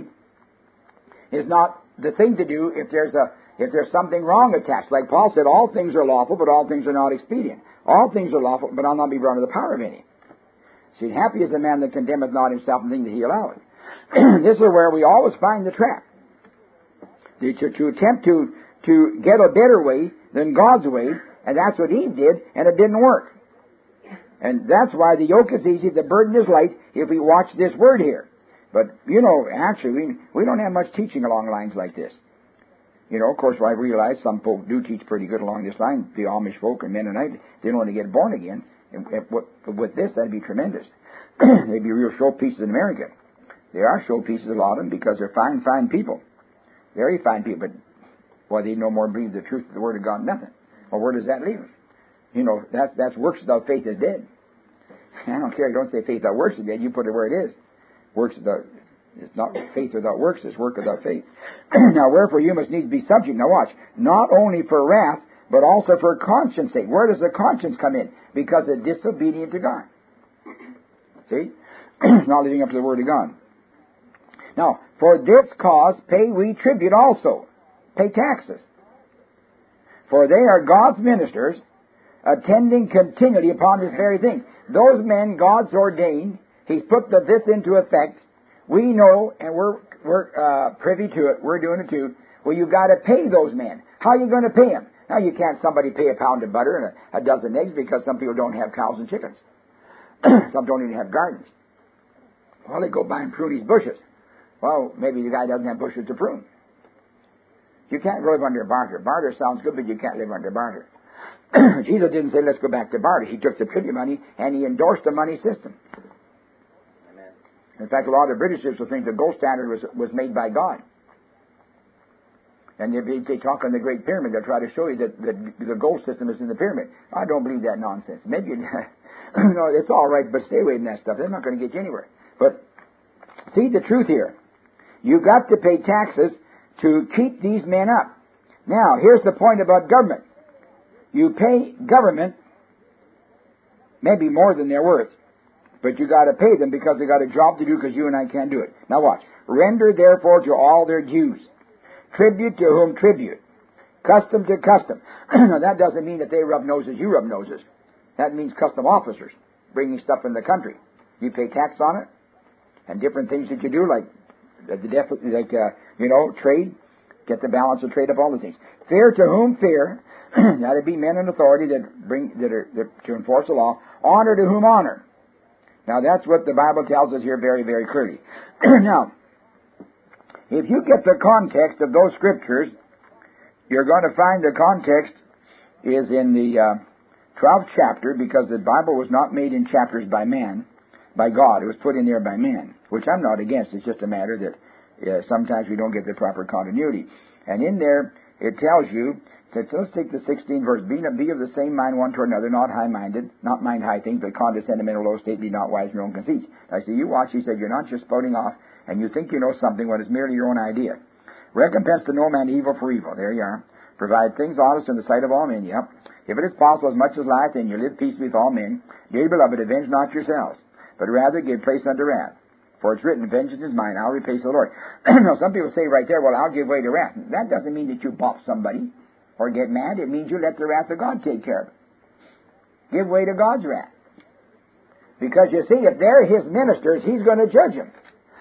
is not the thing to do if there's a if there's something wrong attached. Like Paul said, all things are lawful, but all things are not expedient. All things are lawful, but I'll not be brought to the power of any. See, happy is the man that condemneth not himself and thing that he alloweth. This is where we always find the trap. To, to attempt to, to get a better way than God's way, and that's what Eve did, and it didn't work. And that's why the yoke is easy, the burden is light, if we watch this word here. But, you know, actually, we, we don't have much teaching along lines like this. You know, of course, I realize some folk do teach pretty good along this line. The Amish folk and Mennonite, they don't want to get born again. And with this, that'd be tremendous. They'd be real showpieces in America. They are showpieces, a lot of them, because they're fine, fine people. Very fine people. But, well, they no more believe the truth of the Word of God than nothing. Well, where does that leave them? You know, that's, that's works without faith is dead. I don't care. You don't say faith without works is dead. You put it where it is. Works without, it's not faith without works, it's work without faith. Now, wherefore you must needs be subject. Now watch. Not only for wrath, but also for conscience sake. Where does the conscience come in? Because it's disobedient to God. See? Not living up to the Word of God. Now, for this cause pay we tribute also. Pay taxes. For they are God's ministers, attending continually upon this very thing. Those men God's ordained, He's put the, this into effect. We know, and we're we're uh, privy to it. We're doing it too. Well, you've got to pay those men. How are you going to pay them? Now, you can't somebody pay a pound of butter and a, a dozen eggs because some people don't have cows and chickens. Some don't even have gardens. Well, they go buy and prune these bushes. Well, maybe the guy doesn't have bushes to prune. You can't live under barter. Barter sounds good, but you can't live under barter. Jesus didn't say, let's go back to barter. He took the tribute money and he endorsed the money system. Amen. In fact, a lot of the Britishers will think the gold standard was, was made by God. And if they talk on the Great Pyramid, they'll try to show you that, that the gold system is in the pyramid. I don't believe that nonsense. Maybe, you know, it's all right, but stay away from that stuff. They're not going to get you anywhere. But see the truth here. You've got to pay taxes to keep these men up. Now, here's the point about government. You pay government maybe more than they're worth, but you got to pay them because they got a job to do because you and I can't do it. Now watch. Render therefore to all their dues. Tribute to whom tribute. Custom to custom. Now that doesn't mean that they rub noses, you rub noses. That means custom officers bringing stuff in the country. You pay tax on it, and different things that you do, like the def- like uh, you know, trade, get the balance of trade up, all the things. Fear to whom fear. That'd be men in authority that bring that are that, to enforce the law. Honor to whom honor. Now that's what the Bible tells us here very, very clearly. Now, if you get the context of those scriptures, you're going to find the context is in the uh, twelfth chapter, because the Bible was not made in chapters by man, by God. It was put in there by man, which I'm not against. It's just a matter that uh, sometimes we don't get the proper continuity. And in there, it tells you, so let's take the sixteenth verse, be, be of the same mind one toward another, not high-minded, not mind high things, but condescend to men of low estate, be not wise in your own conceits. I see you watch, he said, you're not just spouting off, and you think you know something when it's merely your own idea. Recompense to no man evil for evil. There you are. Provide things honest in the sight of all men. Yep. If it is possible, as much as lieth in you, live peace with all men. Dear beloved, avenge not yourselves, but rather give place unto wrath. For it's written, vengeance is mine, I'll repay, saith the Lord. Now, some people say right there, well, I'll give way to wrath. That doesn't mean that you bop somebody or get mad. It means you let the wrath of God take care of it. Give way to God's wrath. Because you see, if they're His ministers, He's going to judge them.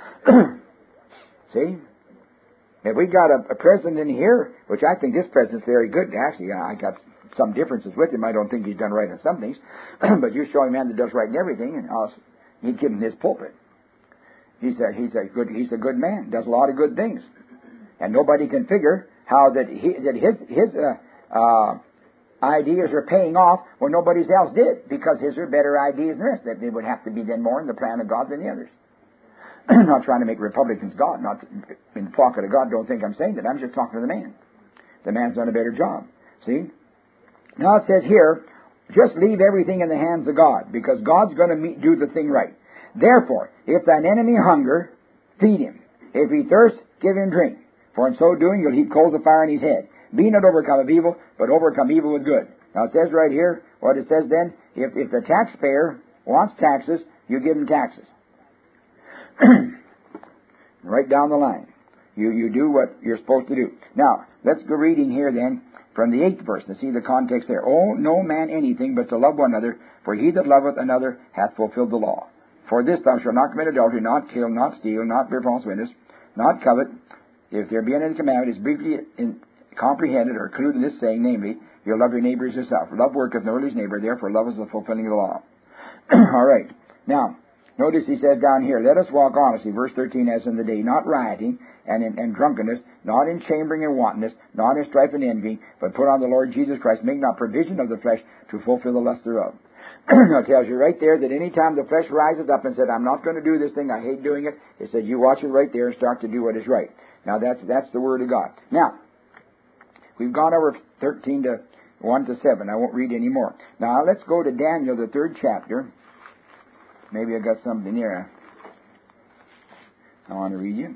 See? If we got a, a president in here, which I think this president's very good, actually, I got some differences with him. I don't think he's done right in some things. But you show a man that does right in everything, and I'll, he'd give him his pulpit. He's a, he's a good, he's a good man, does a lot of good things. And nobody can figure how that he, that his his uh, uh, ideas are paying off when nobody else did, because his are better ideas than the rest. That they would have to be then more in the plan of God than the others. I'm not trying to make Republicans God, not in the pocket of God. Don't think I'm saying that. I'm just talking to the man. The man's done a better job. See? Now it says here, just leave everything in the hands of God, because God's going to meet, do the thing right. Therefore, if thine enemy hunger, feed him. If he thirst, give him drink. For in so doing, you'll heap coals of fire on his head. Be not overcome of evil, but overcome evil with good. Now it says right here, what it says then, if, if the taxpayer wants taxes, you give him taxes. Right down the line. You you do what you're supposed to do. Now, let's go reading here then from the eighth verse, and see the context there. Oh, no man anything but to love one another, for he that loveth another hath fulfilled the law. For this thou shalt not commit adultery, not kill, not steal, not bear false witness, not covet. If there be any commandment, is briefly in, comprehended or included in this saying, namely, you'll love your neighbor as yourself. Love worketh no his neighbor, therefore love is the fulfilling of the law. All right. Now, notice he says down here, let us walk honestly, verse thirteen, as in the day, not rioting and in and drunkenness, not in chambering and wantonness, not in strife and envy, but put on the Lord Jesus Christ, make not provision of the flesh to fulfill the lust thereof. Now it tells you right there that any time the flesh rises up and said, I'm not going to do this thing, I hate doing it, it said, you watch it right there and start to do what is right. Now that's that's the Word of God. Now, we've gone over thirteen to one to seven. I won't read any more. Now let's go to Daniel, the third chapter. Maybe I got something here I want to read you.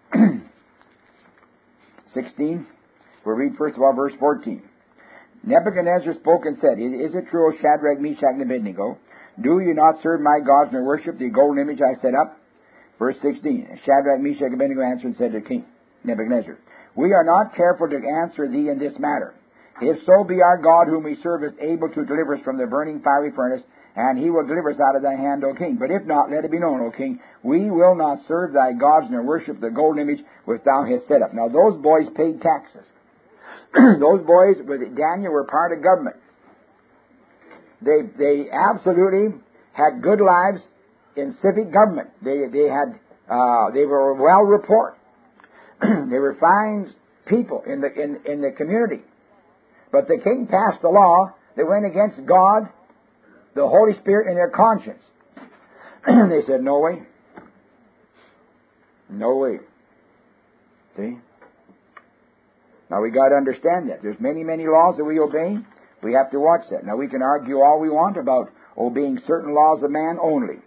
sixteen. We'll read first of all verse fourteen. Nebuchadnezzar spoke and said, Is it true, O Shadrach, Meshach, and Abednego? Do you not serve my gods nor worship the golden image I set up? Verse sixteen. Shadrach, Meshach, and Abednego answered and said to King Nebuchadnezzar, We are not careful to answer thee in this matter. If so be our God whom we serve is able to deliver us from the burning fiery furnace, and he will deliver us out of thy hand, O king. But if not, let it be known, O king, we will not serve thy gods nor worship the golden image which thou hast set up. Now those boys paid taxes. Those boys with Daniel were part of government. They they absolutely had good lives in civic government. They they had uh, they were well reported. They were fine people in the in in the community. But the king passed a law that went against God, the Holy Spirit, and their conscience. They said, no way. No way. See? Now we got to understand that. There's many, many laws that we obey. We have to watch that. Now we can argue all we want about obeying certain laws of man only.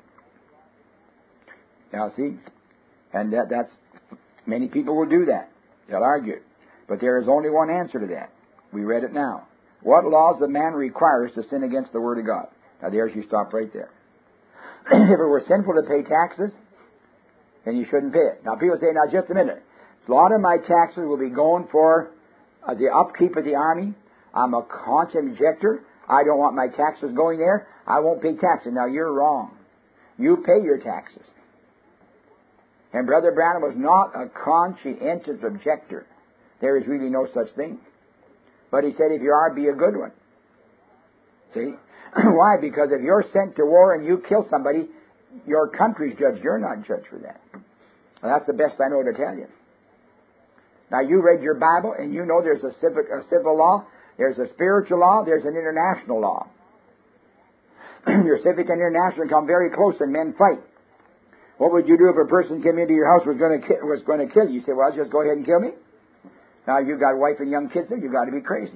Now see? And that, that's, many people will do that. They'll argue it. But there is only one answer to that. We read it now. What laws of man requires to sin against the Word of God? Now there's you stop right there. If it were sinful to pay taxes, then you shouldn't pay it. Now people say, now just a minute. A lot of my taxes will be going for uh, the upkeep of the army. I'm a conscience objector. I don't want my taxes going there. I won't pay taxes. Now you're wrong. You pay your taxes. And Brother Branham was not a conscientious objector. There is really no such thing. But he said, if you are, be a good one. See? Why? Because if you're sent to war and you kill somebody, your country's judged. You're not judged for that. Well, that's the best I know to tell you. Now, you read your Bible, and you know there's a, civic, a civil law, there's a spiritual law, there's an international law. Your civic and international come very close, and men fight. What would you do if a person came into your house was going to ki- was going to kill you? You say, well, just go ahead and kill me. Now you've got a wife and young kids there. You've got to be crazy.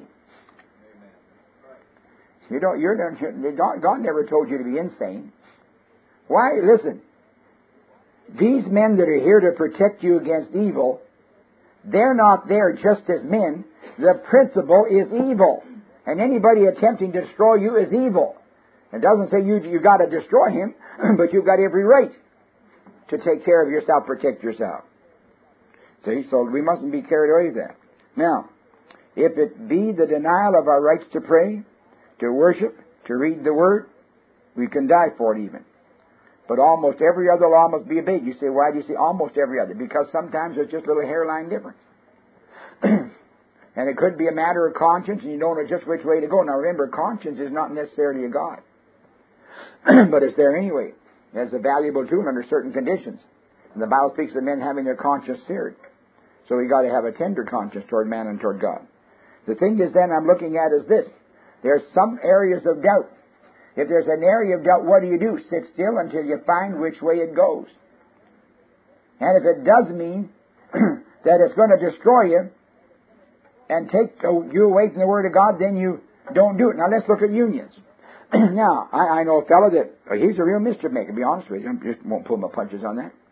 You don't. You're not. God never told you to be insane. Why? Listen. These men that are here to protect you against evil, they're not there just as men. The principle is evil, and anybody attempting to destroy you is evil. It doesn't say you you got to destroy him, but you've got every right to take care of yourself, protect yourself. See, so we mustn't be carried away with that. Now, if it be the denial of our rights to pray, to worship, to read the Word, we can die for it even. But almost every other law must be obeyed. You say, why do you say almost every other? Because sometimes there's just a little hairline difference. And it could be a matter of conscience, and you don't know just which way to go. Now remember, conscience is not necessarily a God. But it's there anyway. It's a valuable tool under certain conditions. And the Bible speaks of men having their conscience seared. So we got to have a tender conscience toward man and toward God. The thing is then I'm looking at is this. There's some areas of doubt. If there's an area of doubt, what do you do? Sit still until you find which way it goes. And if it does mean that it's going to destroy you and take you away from the Word of God, then you don't do it. Now let's look at unions. Now, I, I know a fellow that, uh, he's a real mischief maker, to be honest with you. I just won't pull my punches on that.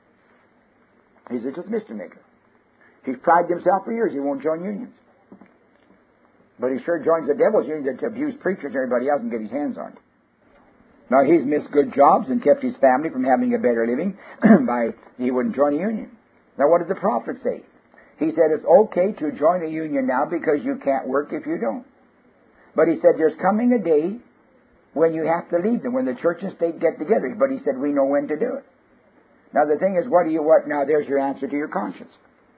He's a just mischief maker. He's prided himself for years. He won't join unions. But he sure joins the devil's union to abuse preachers and everybody else and get his hands on it. Now, he's missed good jobs and kept his family from having a better living by he wouldn't join a union. Now, what did the prophet say? He said it's okay to join a union now because you can't work if you don't. But he said there's coming a day when you have to leave them, when the church and state get together. But he said we know when to do it. Now, the thing is, what do you what? Now, there's your answer to your conscience.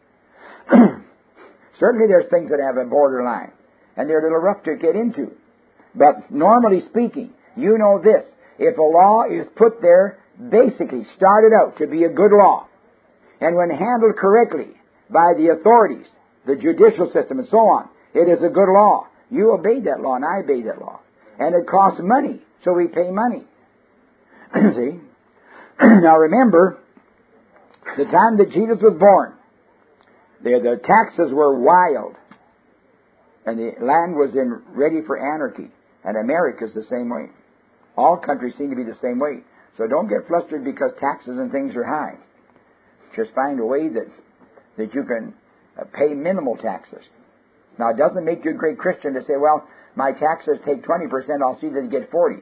Certainly there's things that have a borderline, and they're a little rough to get into. But normally speaking, you know this. If a law is put there, basically started out to be a good law, and when handled correctly by the authorities, the judicial system and so on, it is a good law. You obey that law, and I obey that law. And it costs money, so we pay money. See? Now remember, the time that Jesus was born, the, the taxes were wild, and the land was in ready for anarchy. And America's the same way. All countries seem to be the same way. So don't get flustered because taxes and things are high. Just find a way that that you can uh, pay minimal taxes. Now, it doesn't make you a great Christian to say, well, my taxes take twenty percent, I'll see that you get forty.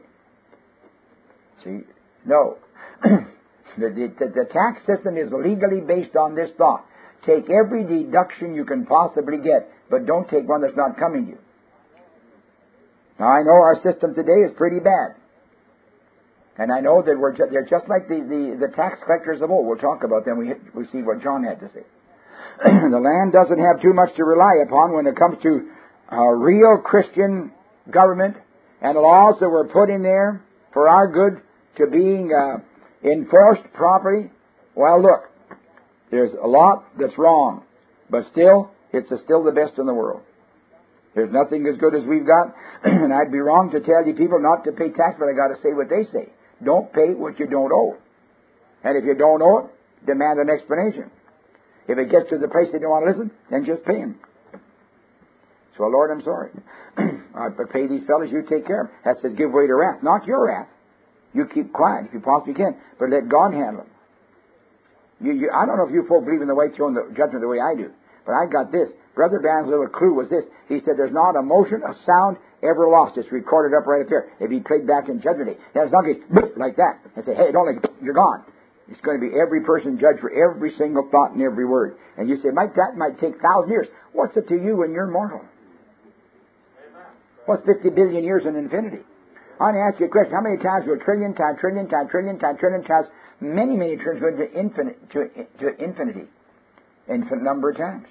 See? No. the, the, the tax system is legally based on this thought. Take every deduction you can possibly get, but don't take one that's not coming to you. Now, I know our system today is pretty bad. And I know that we're ju- they're just like the, the, the tax collectors of old. We'll talk about them. We, hit, we see what John had to say. The land doesn't have too much to rely upon when it comes to uh, real Christian government and laws that were put in there for our good to being uh, enforced properly. Well, look, there's a lot that's wrong, but still, it's still the best in the world. There's nothing as good as we've got, and I'd be wrong to tell you people not to pay tax, but I got to say what they say. Don't pay what you don't owe. And if you don't owe it, demand an explanation. If it gets to the place they don't want to listen, then just pay them. So, Lord, I'm sorry. I pay these fellows, you take care of them. That says give way to wrath. Not your wrath. You keep quiet if you possibly can, but let God handle them. You, you, I don't know if you folk believe in the white throne judgment the way I do, but I got this. Brother Branham's little clue was this. He said there's not a motion, a sound ever lost. It's recorded up right up here. If he played back in judgment day, now it's not going to like that and say, hey, don't like you're gone. It's going to be every person judged for every single thought and every word. And you say, Mike, that might take a thousand years. What's it to you when you're mortal? What's fifty billion years in infinity? I want to ask you a question. How many times will trillion times trillion times trillion times trillion times many, many trillions go into infinite, to, to infinity? Infinite number of times.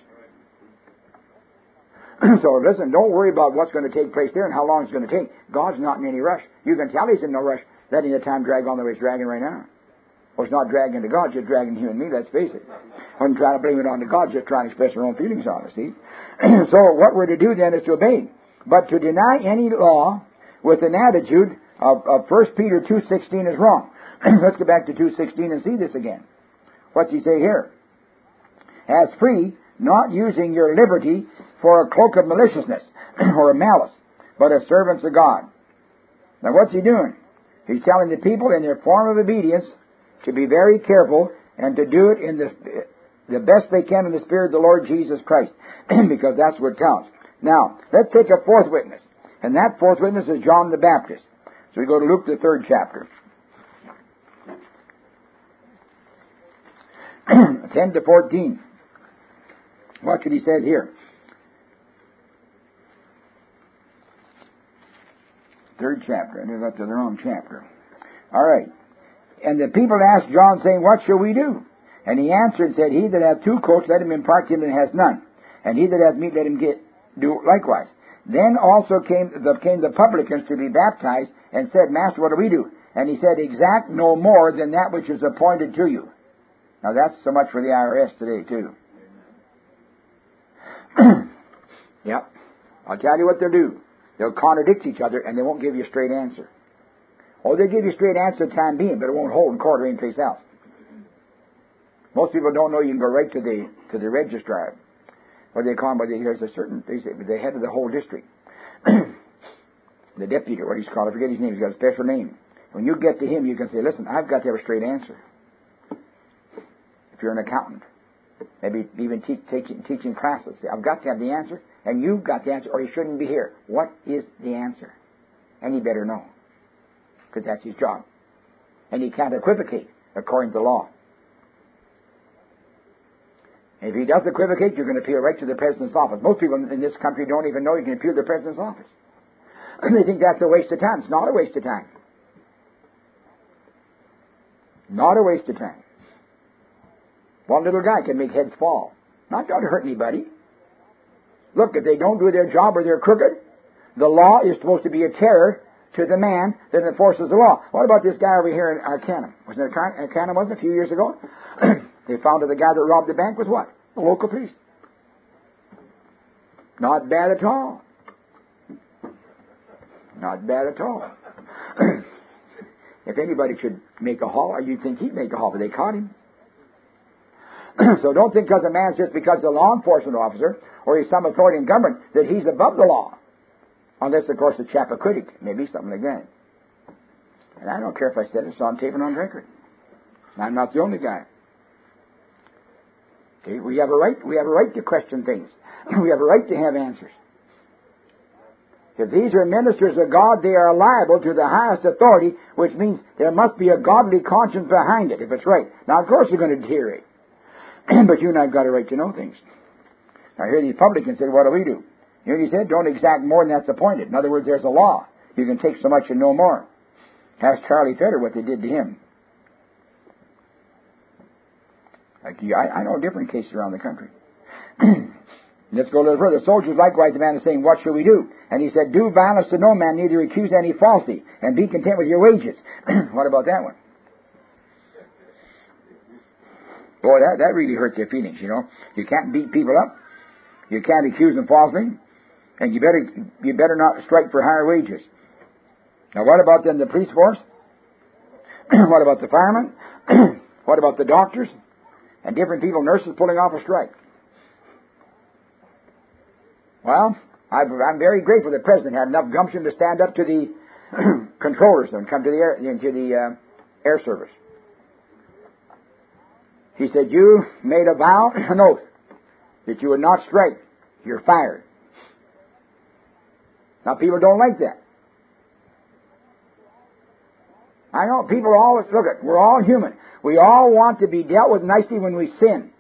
So listen, don't worry about what's going to take place there and how long it's going to take. God's not in any rush. You can tell He's in no rush, letting the time drag on the way it's dragging right now. Well, it's not dragging to God, just dragging you and me, let's face it. I'm trying to blame it on to God, just trying to express our own feelings on it, see? So what we're to do then is to obey. But to deny any law with an attitude of, of First Peter two sixteen is wrong. Let's go back to two sixteen and see this again. What's he say here? As free, not using your liberty for a cloak of maliciousness or malice, but as servants of God. Now what's he doing? He's telling the people in their form of obedience to be very careful and to do it in the, the best they can in the Spirit of the Lord Jesus Christ, because that's what counts. Now, let's take a fourth witness, and that fourth witness is John the Baptist. So we go to Luke, the third chapter. ten to fourteen. Watch what he says here. Third chapter. I knew that's the wrong chapter. All right. And the people asked John, saying, what shall we do? And he answered and said, he that hath two coats, let him impart to him that has none. And he that hath meat, let him get do likewise. Then also came the, came the publicans to be baptized, and said, Master, what do we do? And he said, exact no more than that which is appointed to you. Now that's so much for the I R S today, too. Yep. I'll tell you what they'll do. They'll contradict each other, and they won't give you a straight answer. Or they'll give you a straight answer the time being, but it won't hold in court or anyplace else. Most people don't know you can go right to the to the registrar. What do they call him? There's a certain, there's the head of the whole district. The deputy, or what he's called, I forget his name, he's got a special name. When you get to him, you can say, listen, I've got to have a straight answer. If you're an accountant, maybe even te- teaching, teaching classes, I've got to have the answer, and you've got the answer, or you shouldn't be here. What is the answer? And he better know, because that's his job. And he can't equivocate according to law. If he does equivocate, you can appeal right to the President's office. Most people in this country don't even know you can appeal to the President's office. They think that's a waste of time. It's not a waste of time. Not a waste of time. One little guy can make heads fall. Not going to hurt anybody. Look, if they don't do their job or they're crooked, the law is supposed to be a terror to the man that enforces the law. What about this guy over here in Arcanum? Wasn't it Arcanum, wasn't it, a few years ago? They found that the guy that robbed the bank was what? The local police. Not bad at all. Not bad at all. If anybody should make a haul, you'd think he'd make a haul, but they caught him. So don't think because a man's just because he's a law enforcement officer or he's some authority in government that he's above the law. Unless, of course, the chap a critic. Maybe something like that. And I don't care if I said it's on tape and on record. I'm not the only guy. Okay, we have a right. We have a right to question things. We have a right to have answers. If these are ministers of God, they are liable to the highest authority, which means there must be a godly conscience behind it, if it's right. Now, of course, you're going to deteriorate. But you and I've got a right to know things. Now, here these publicans said, what do we do? You know, he said, don't exact more than that's appointed. In other words, there's a law. You can take so much and no more. Ask Charlie Fetter what they did to him. Like, I, I know different cases around the country. Let's go a little further. Soldiers likewise, the man is saying, what shall we do? And he said, do violence to no man, neither accuse any falsely, and be content with your wages. What about that one? Boy, that, that really hurts their feelings, you know. You can't beat people up. You can't accuse them falsely. And you better you better not strike for higher wages. Now, what about then the police force? What about the firemen? What about the doctors? And different people, nurses pulling off a strike. Well, I've, I'm very grateful the President had enough gumption to stand up to the controllers and come to the air, into the uh, air service. He said, you made a vow, an oath, that you would not strike. You're fired. Now, people don't like that. I know people always, look at, we're all human. We all want to be dealt with nicely when we sin.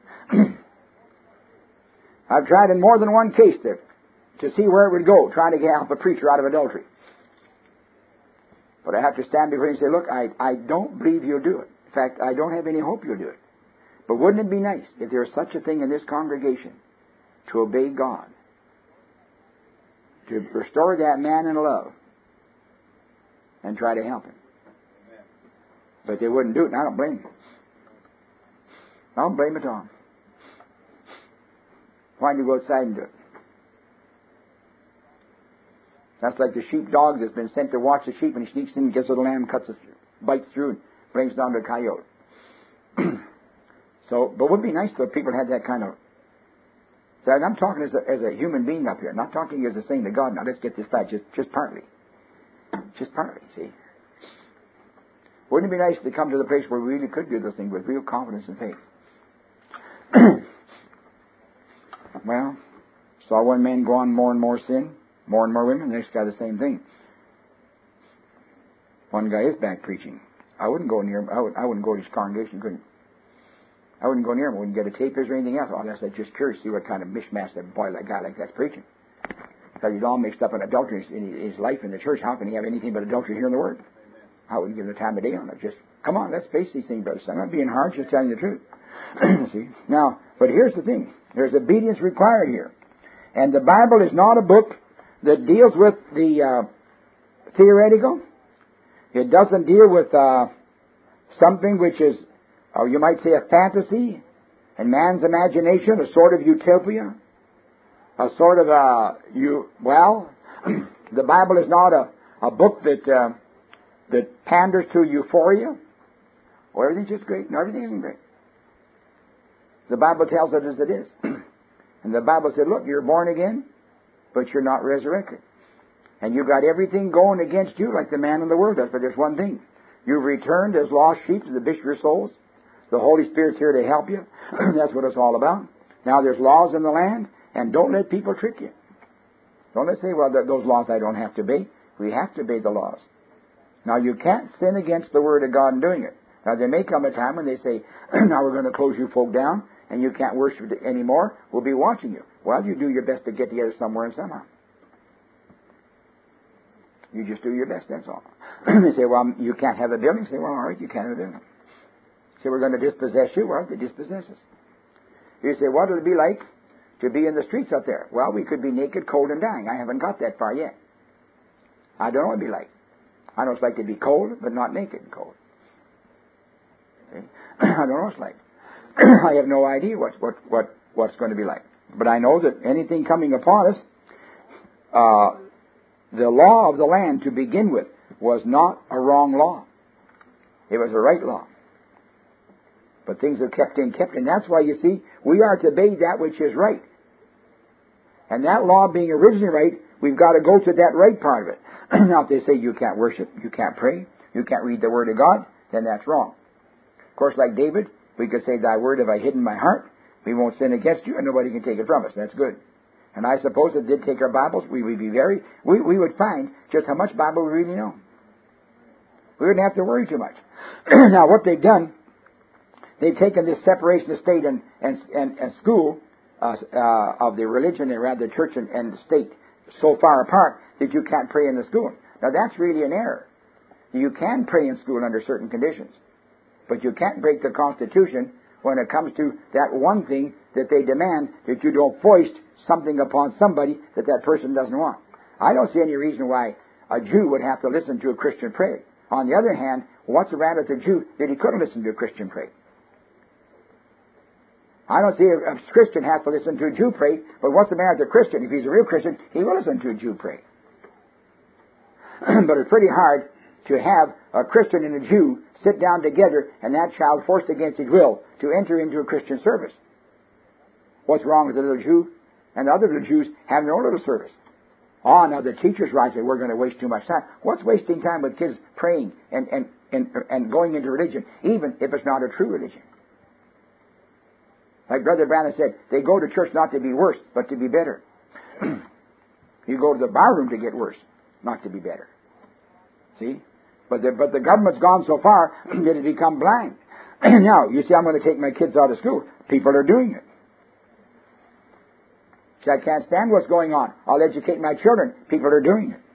I've tried in more than one case to, to see where it would go, trying to help a preacher out of adultery. But I have to stand before him and say, look, I, I don't believe you'll do it. In fact, I don't have any hope you'll do it. But wouldn't it be nice if there was such a thing in this congregation to obey God, to restore that man in love, and try to help him? But they wouldn't do it, and I don't blame them. I don't blame them at all. Why don't you go outside and do it? That's like the sheepdog that's been sent to watch the sheep, and he sneaks in, gets a little lamb, cuts it, bites through, and brings it down to a coyote. So, but it would be nice if people had that kind of... So I'm talking as a, as a human being up here, not talking as a saying to God, now let's get this back, just, just partly. Just partly, see? Wouldn't it be nice to come to the place where we really could do those things with real confidence and faith? Well, saw one man go on more and more sin, more and more women, the next guy the same thing. One guy is back preaching. I wouldn't go near him. I, would, I wouldn't go to his congregation, couldn't. I wouldn't go near him. I wouldn't get a tape or anything else. Unless I'm just curious to see what kind of mishmash that boy, that guy like that's preaching. Because he's all mixed up in adultery in his life in the church. How can he have anything but adultery here in the Word? I wouldn't give him the time of day on it. Just, come on, let's face these things, brother. I'm not being hard, just telling you the truth. See? Now, but here's the thing. There's obedience required here. And the Bible is not a book that deals with the uh, theoretical. It doesn't deal with uh, something which is, or you might say, a fantasy and man's imagination, a sort of utopia. a sort of a, you, well, the Bible is not a, a book that, uh, that panders to euphoria. Or everything's just great. No, everything isn't great. The Bible tells it as it is. And the Bible said, look, you're born again, but you're not resurrected. And you've got everything going against you like the man in the world does. But there's one thing. You've returned as lost sheep to the bishop of your souls. The Holy Spirit's here to help you. That's what it's all about. Now there's laws in the land, and don't let people trick you. Don't let say, well, those laws I don't have to obey. We have to obey the laws. Now you can't sin against the Word of God in doing it. Now there may come a time when they say, now we're going to close you folk down, and you can't worship anymore. We'll be watching you. Well, you do your best to get together somewhere and somehow. You just do your best, that's all. They say, well, you can't have a building. Say, well, all right, you can't have a building. Say, we're going to dispossess you. Well, they dispossess us. You say, what would it be like to be in the streets up there? Well, we could be naked, cold, and dying. I haven't got that far yet. I don't know what it'd be like. I know it's like to be cold, but not naked and cold. Okay? I don't know what it's like. I have no idea what, what, what, what's going to be like. But I know that anything coming upon us, uh, the law of the land to begin with was not a wrong law. It was a right law. But things are kept in, kept in. That's why, you see, we are to obey that which is right. And that law being originally right, we've got to go to that right part of it. Now, if they say you can't worship, you can't pray, you can't read the Word of God, then that's wrong. Of course, like David, we could say, thy word have I hidden in my heart. We won't sin against you, and nobody can take it from us. That's good. And I suppose if they did take our Bibles, we would be very, we, we would find just how much Bible we really know. We wouldn't have to worry too much. Now, what they've done, they've taken this separation of state and, and, and, and school, uh, uh, of the religion, and rather the church and, and the state, so far apart that you can't pray in the school. Now, that's really an error. You can pray in school under certain conditions. But you can't break the Constitution when it comes to that one thing that they demand, that you don't foist something upon somebody that that person doesn't want. I don't see any reason why a Jew would have to listen to a Christian pray. On the other hand, what's the matter with a Jew that he couldn't listen to a Christian pray? I don't see a, a Christian has to listen to a Jew pray, but what's the matter with a Christian? If he's a real Christian, he will listen to a Jew pray. But it's pretty hard to have a Christian and a Jew sit down together and that child forced against his will to enter into a Christian service. What's wrong with the little Jew and the other little Jews having their own little service? Oh, now the teachers rise and say, we're going to waste too much time. What's wasting time with kids praying and, and, and, and going into religion, even if it's not a true religion? Like Brother Branham said, they go to church not to be worse, but to be better. You go to the barroom to get worse, not to be better. See? But the, but the government's gone so far that it's become blind. Now, you see, I'm going to take my kids out of school. People are doing it. See, I can't stand what's going on. I'll educate my children. People are doing it.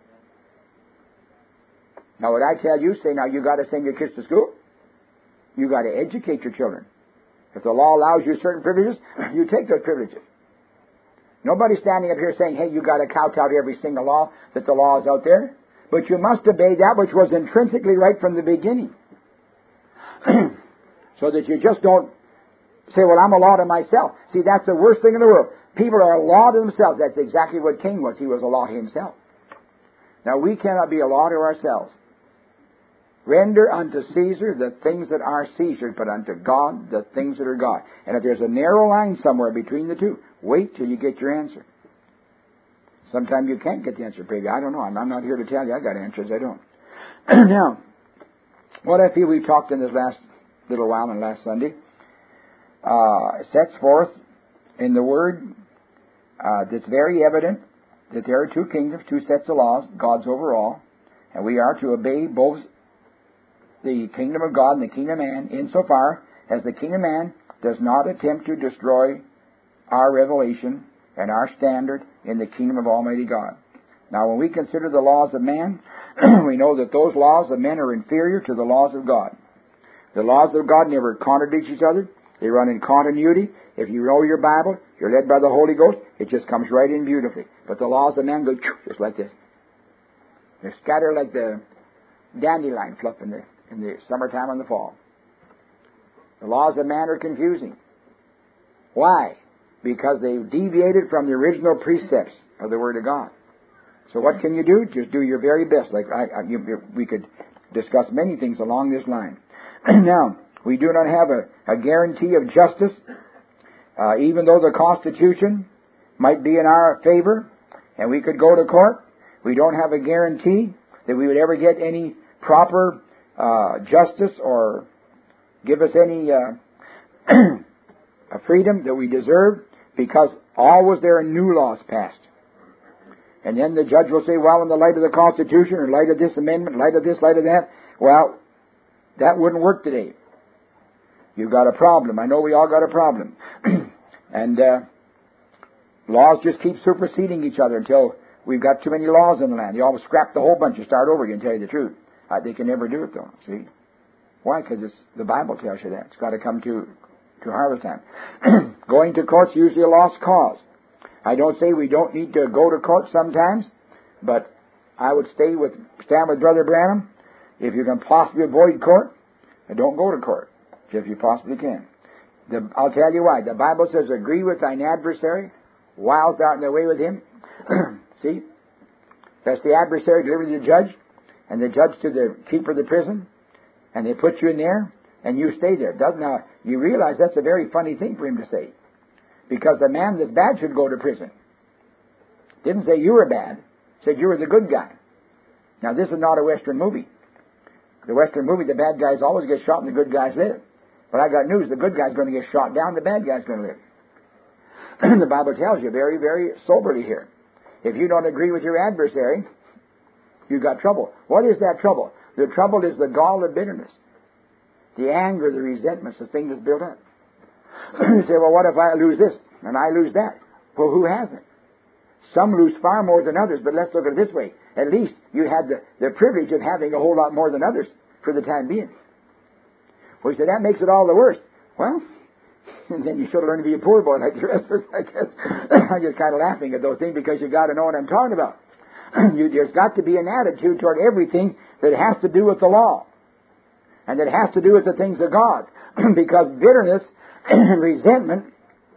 Now, what I tell you, say, now, you got to send your kids to school. You got to educate your children. If the law allows you certain privileges, you take those privileges. Nobody's standing up here saying, hey, you got to kowtow to every single law that the law is out there. But you must obey that which was intrinsically right from the beginning. So that you just don't say, well, I'm a law to myself. See, that's the worst thing in the world. People are a law to themselves. That's exactly what Cain was. He was a law to himself. Now, we cannot be a law to ourselves. Render unto Caesar the things that are Caesar's, but unto God the things that are God. And if there's a narrow line somewhere between the two, wait till you get your answer. Sometimes you can't get the answer, baby. I don't know. I'm, I'm not here to tell you I got answers. I don't. Now, what I feel we talked in this last little while and last Sunday uh, sets forth in the Word uh, that's very evident that there are two kingdoms, two sets of laws, God's over all, and we are to obey both the kingdom of God and the kingdom of man insofar as the kingdom of man does not attempt to destroy our revelation and our standard in the kingdom of Almighty God. Now, when we consider the laws of man, we know that those laws of men are inferior to the laws of God. The laws of God never contradict each other. They run in continuity. If you know your Bible, you're led by the Holy Ghost, it just comes right in beautifully. But the laws of man go just like this. They scatter like the dandelion fluff in the, in the summertime and the fall. The laws of man are confusing. Why? because they deviated from the original precepts of the Word of God. So what can you do? Just do your very best. Like I, I, you, we could discuss many things along this line. Now, we do not have a, a guarantee of justice, uh, even though the Constitution might be in our favor, and we could go to court. We don't have a guarantee that we would ever get any proper uh, justice or give us any uh, a freedom that we deserve, because always there are new laws passed. And then the judge will say, well, in the light of the Constitution, in light of this amendment, light of this, light of that, well, that wouldn't work today. You've got a problem. I know we all got a problem. and uh, laws just keep superseding each other until we've got too many laws in the land. You always scrap the whole bunch and start over again, tell you the truth. Uh, they can never do it, though. See? Why? Because it's the Bible tells you that. It's got to come to, to harvest time. Going to court's usually a lost cause. I don't say we don't need to go to court sometimes, but I would stay with, stand with Brother Branham. If you can possibly avoid court, don't go to court, if you possibly can. The, I'll tell you why. The Bible says, agree with thine adversary, whilst thou art in the way with him. See? That's the adversary delivered to the judge, and the judge to the keeper of the prison, and they put you in there, and you stay there. Doesn't now you realize that's a very funny thing for him to say, because the man that's bad should go to prison. Didn't say you were bad. Said you were the good guy. Now this is not a Western movie. The Western movie, the bad guys always get shot and the good guys live. But I got news: the good guy's going to get shot down, the bad guy's going to live. The Bible tells you very, very soberly here. If you don't agree with your adversary, you've got trouble. What is that trouble? The trouble is the gall of bitterness, the anger, the resentments, the thing that's built up. You say, well, what if I lose this and I lose that? Well, who hasn't? Some lose far more than others, but let's look at it this way. At least you had the, the privilege of having a whole lot more than others for the time being. Well, you say, that makes it all the worse. Well, and then you should have learned to be a poor boy like the rest of us, I guess. I'm just kind of laughing at those things because you've got to know what I'm talking about. you, there's got to be an attitude toward everything that has to do with the law and that has to do with the things of God. Because bitterness and resentment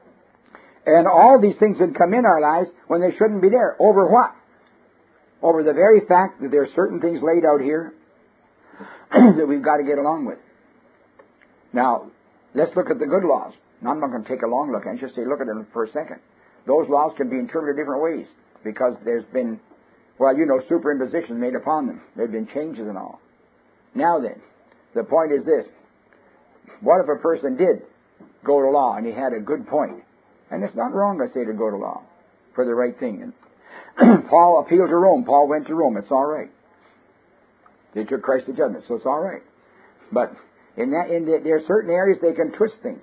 and all these things would come in our lives when they shouldn't be there. Over what? Over the very fact that there are certain things laid out here that we've got to get along with. Now, let's look at the good laws. Now, I'm not going to take a long look. I just say look at them for a second. Those laws can be interpreted different ways because there's been, well, you know, superimpositions made upon them. There have been changes and all. Now then, the point is this. What if a person did go to law and he had a good point? And it's not wrong, I say, to go to law for the right thing. And Paul appealed to Rome. Paul went to Rome. It's all right. They took Christ to judgment, so it's all right. But in that, in the, there are certain areas they can twist things.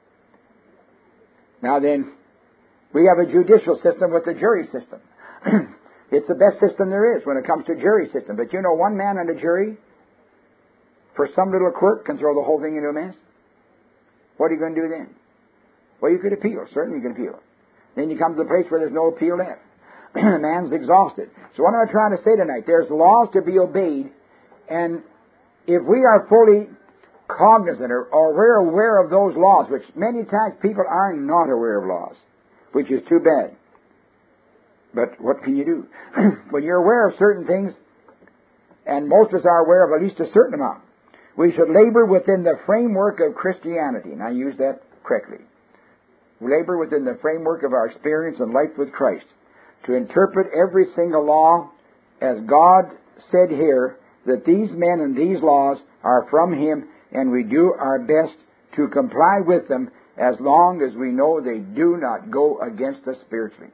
Now then, we have a judicial system with the jury system. It's the best system there is when it comes to jury system. But you know, one man on the jury, for some little quirk, can throw the whole thing into a mess. What are you going to do then? Well, you could appeal. Certainly you can appeal. Then you come to the place where there's no appeal left. The man's exhausted. So what am I trying to say tonight? There's laws to be obeyed, and if we are fully cognizant or, or we're aware of those laws, which many times people are not aware of laws, which is too bad. But what can you do? When you're aware of certain things, and most of us are aware of at least a certain amount, we should labor within the framework of Christianity, and I use that correctly. Labor within the framework of our experience and life with Christ, to interpret every single law as God said here, that these men and these laws are from Him, and we do our best to comply with them as long as we know they do not go against us spiritually.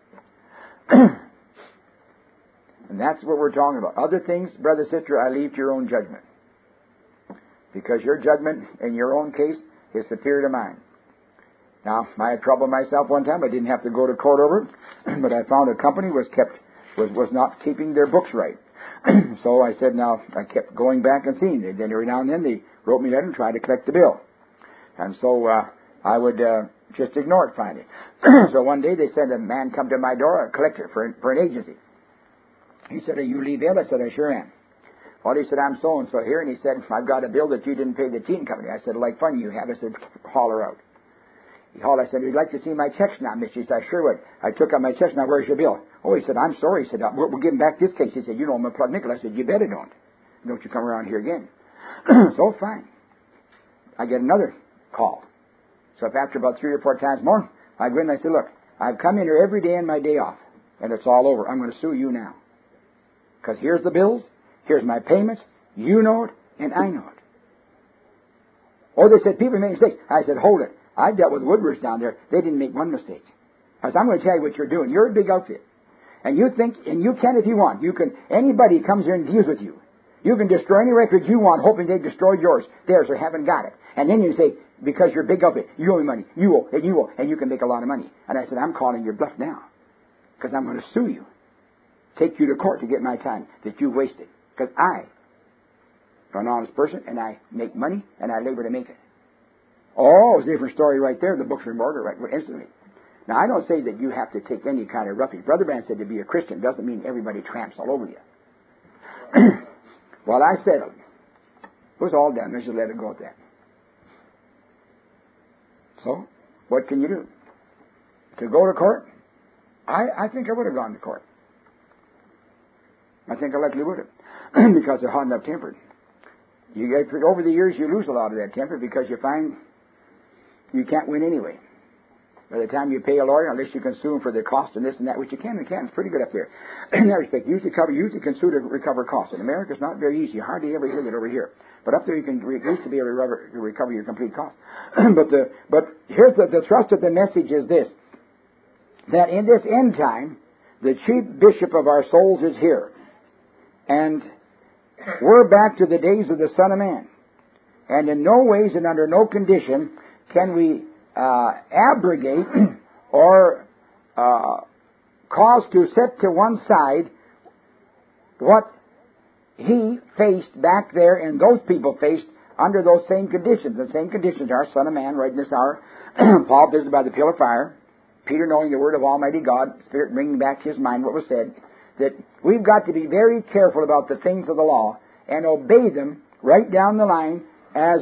And that's what we're talking about. Other things, brother, sister, I leave to your own judgment. Because your judgment in your own case is superior to mine. Now, I had trouble myself one time. I didn't have to go to court over it, but I found a company was kept was was not keeping their books right. So I said, now, I kept going back and seeing it. Then every now and then they wrote me a letter and tried to collect the bill. And so uh, I would uh, just ignore it finally. So one day they sent a man come to my door, a collector for, for an agency. He said, are you Lee Bill? I said, I sure am. Well, he said, I'm so-and-so here. And he said, I've got a bill that you didn't pay the teen company. I said, like fun you have. I said, holler out. He called. I said, "Would you like to see my checks now, mister?" He said, "I sure would." I took out my checks. "Now, where's your bill?" "Oh," he said, "I'm sorry." He said, "We're, we're giving back this case." He said, "You know I'm a plug nickel." I said, "You better don't. Don't you come around here again." So fine. I get another call. So if after about three or four times more, I go in and I say, "Look, I've come in here every day on my day off, and it's all over. I'm going to sue you now. Because here's the bills, here's my payments, you know it, and I know it." Oh, they said, "People make mistakes." I said, "Hold it. I dealt with Woodwards down there. They didn't make one mistake." I said, "I'm going to tell you what you're doing. You're a big outfit. And you think, and you can if you want. You can, anybody comes here and deals with you. You can destroy any records you want, hoping they've destroyed yours. Theirs or haven't got it. And then you say, because you're a big outfit, you owe me money. You owe, and you owe, and you can make a lot of money." And I said, "I'm calling your bluff now. Because I'm going to sue you. Take you to court to get my time that you wasted. Because I am an honest person, and I make money, and I labor to make it." Oh, it's a different story right there. The books are in order right instantly. Now, I don't say that you have to take any kind of roughing. Brother Branham said to be a Christian doesn't mean everybody tramps all over you. Well, I settled. It was all done. I should let it go at that. So, what can you do? To go to court? I, I think I would have gone to court. I think I likely would have. Because they're hot enough tempered. You get, over the years, you lose a lot of that temper because you find you can't win anyway. By the time you pay a lawyer, unless you can sue him for the cost and this and that, which you can and can, it's pretty good up there. In that respect, you usually, cover, you usually can sue to recover costs. In America, it's not very easy. You hardly ever hear that over here. But up there, you can you used to be able to recover, to recover your complete cost. but the but here's the, the thrust of the message is this: that in this end time, the chief bishop of our souls is here, and we're back to the days of the Son of Man. And in no ways and under no condition can we uh, abrogate or uh, cause to set to one side what he faced back there and those people faced under those same conditions. The same conditions are Son of Man right in this hour, Paul visited by the pillar of fire, Peter knowing the word of Almighty God, Spirit bringing back to his mind what was said, that we've got to be very careful about the things of the law and obey them right down the line as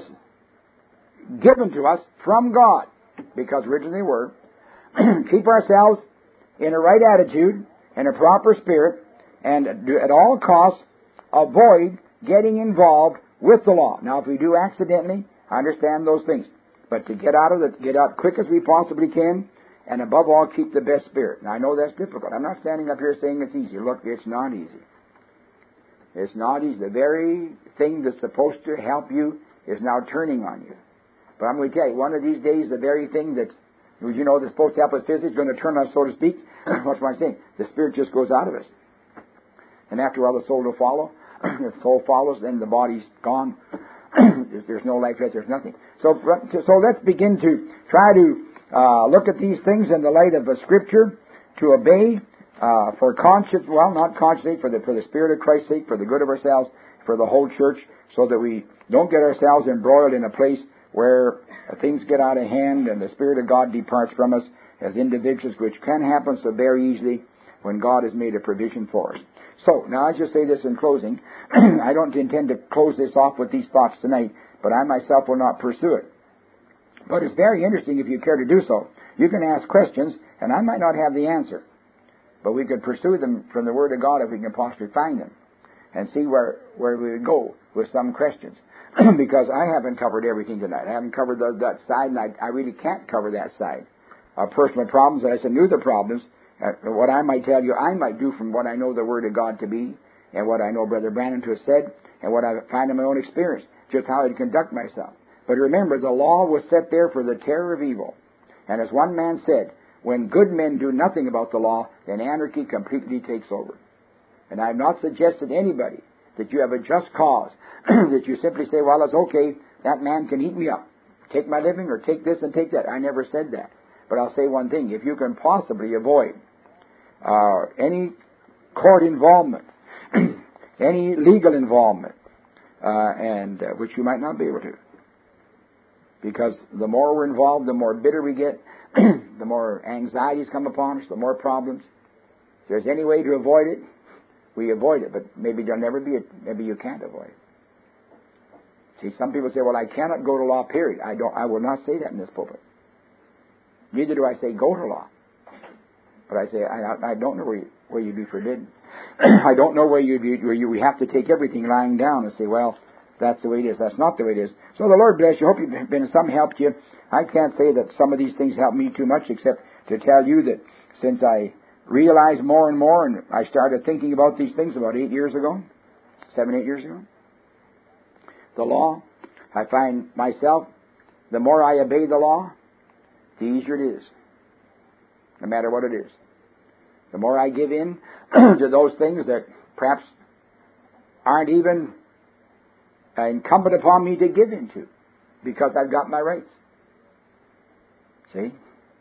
given to us from God, because originally they were. Keep ourselves in a right attitude and a proper spirit, and at all costs avoid getting involved with the law. Now, if we do accidentally, I understand those things, but to get out of it, get out quick as we possibly can, and above all, keep the best spirit. Now, I know that's difficult. I'm not standing up here saying it's easy. Look, it's not easy. It's not easy. The very thing that's supposed to help you is now turning on you. But I'm going to tell you, one of these days, the very thing that, you know, that's supposed to help us physically is going to turn us, so to speak. What's what I'm saying? The spirit just goes out of us. And after a while, the soul will follow. If the soul follows, then the body's gone. There's no life left. There's nothing. So, so let's begin to try to uh, look at these things in the light of the Scripture, to obey uh, for conscience, well, not conscience sake, for the for the Spirit of Christ's sake, for the good of ourselves, for the whole church, so that we don't get ourselves embroiled in a place where things get out of hand and the Spirit of God departs from us as individuals, which can happen so very easily when God has made a provision for us. So, now I just say this in closing. I don't intend to close this off with these thoughts tonight, but I myself will not pursue it. But it's very interesting if you care to do so. You can ask questions, and I might not have the answer, but we could pursue them from the Word of God if we can possibly find them, and see where, where we would go with some questions. Because I haven't covered everything tonight. I haven't covered the, that side, and I, I really can't cover that side. Uh, personal problems, and I said, knew the problems. Uh, what I might tell you, I might do from what I know the Word of God to be, and what I know Brother Branham to have said, and what I find in my own experience, just how I'd conduct myself. But remember, the law was set there for the terror of evil. And as one man said, when good men do nothing about the law, then anarchy completely takes over. And I've not suggested to anybody that you have a just cause, that you simply say, well, it's okay, that man can eat me up, take my living, or take this and take that. I never said that. But I'll say one thing, if you can possibly avoid uh, any court involvement, any legal involvement, uh, and uh, which you might not be able to, because the more we're involved, the more bitter we get, the more anxieties come upon us, the more problems. If there's any way to avoid it, we avoid it, but maybe there'll never be it. Maybe you can't avoid it. See, some people say, well, I cannot go to law, period. I don't. I will not say that in this pulpit. Neither do I say go to law. But I say, I, I don't know where, you, where you'd be forbidden. I don't know where you'd be, where you, we have to take everything lying down and say, well, that's the way it is. That's not the way it is. So the Lord bless you. Hope you've been some help to you. I can't say that some of these things help me too much, except to tell you that since I realized more and more, and I started thinking about these things about eight years ago, seven, eight years ago, the law, I find myself, the more I obey the law, the easier it is, no matter what it is. The more I give in to those things that perhaps aren't even incumbent upon me to give into, because I've got my rights. See?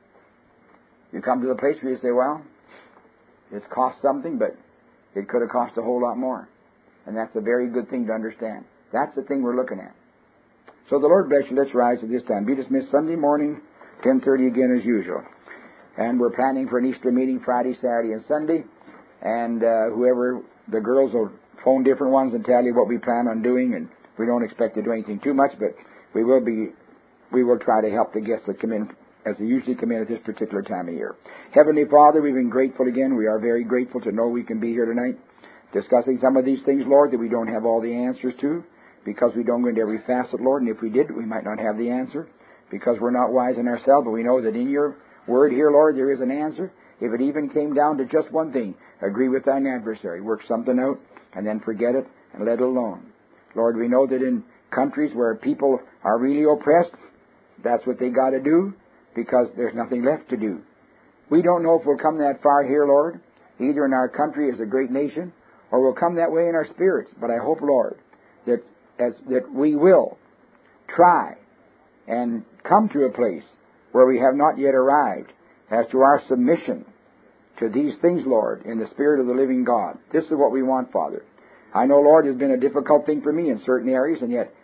You come to the place where you say, well, it's cost something, but it could have cost a whole lot more. And that's a very good thing to understand. That's the thing we're looking at. So the Lord bless you. Let's rise at this time. Be dismissed Sunday morning, ten thirty again as usual. And we're planning for an Easter meeting Friday, Saturday, and Sunday. And uh, whoever, the girls will phone different ones and tell you what we plan on doing. And we don't expect to do anything too much, but we will be, we will try to help the guests that come in as they usually come in at this particular time of year. Heavenly Father, we've been grateful again. We are very grateful to know we can be here tonight discussing some of these things, Lord, that we don't have all the answers to, because we don't go into every facet, Lord, and if we did, we might not have the answer, because we're not wise in ourselves, but we know that in your word here, Lord, there is an answer. If it even came down to just one thing, agree with thine adversary, work something out, and then forget it, and let it alone. Lord, we know that in countries where people are really oppressed, that's what they got to do, because there's nothing left to do. We don't know if we'll come that far here, Lord, either in our country as a great nation, or we'll come that way in our spirits. But I hope, Lord, that as that we will try and come to a place where we have not yet arrived as to our submission to these things, Lord, in the Spirit of the living God. This is what we want, Father. I know, Lord, it's been a difficult thing for me in certain areas, and yet,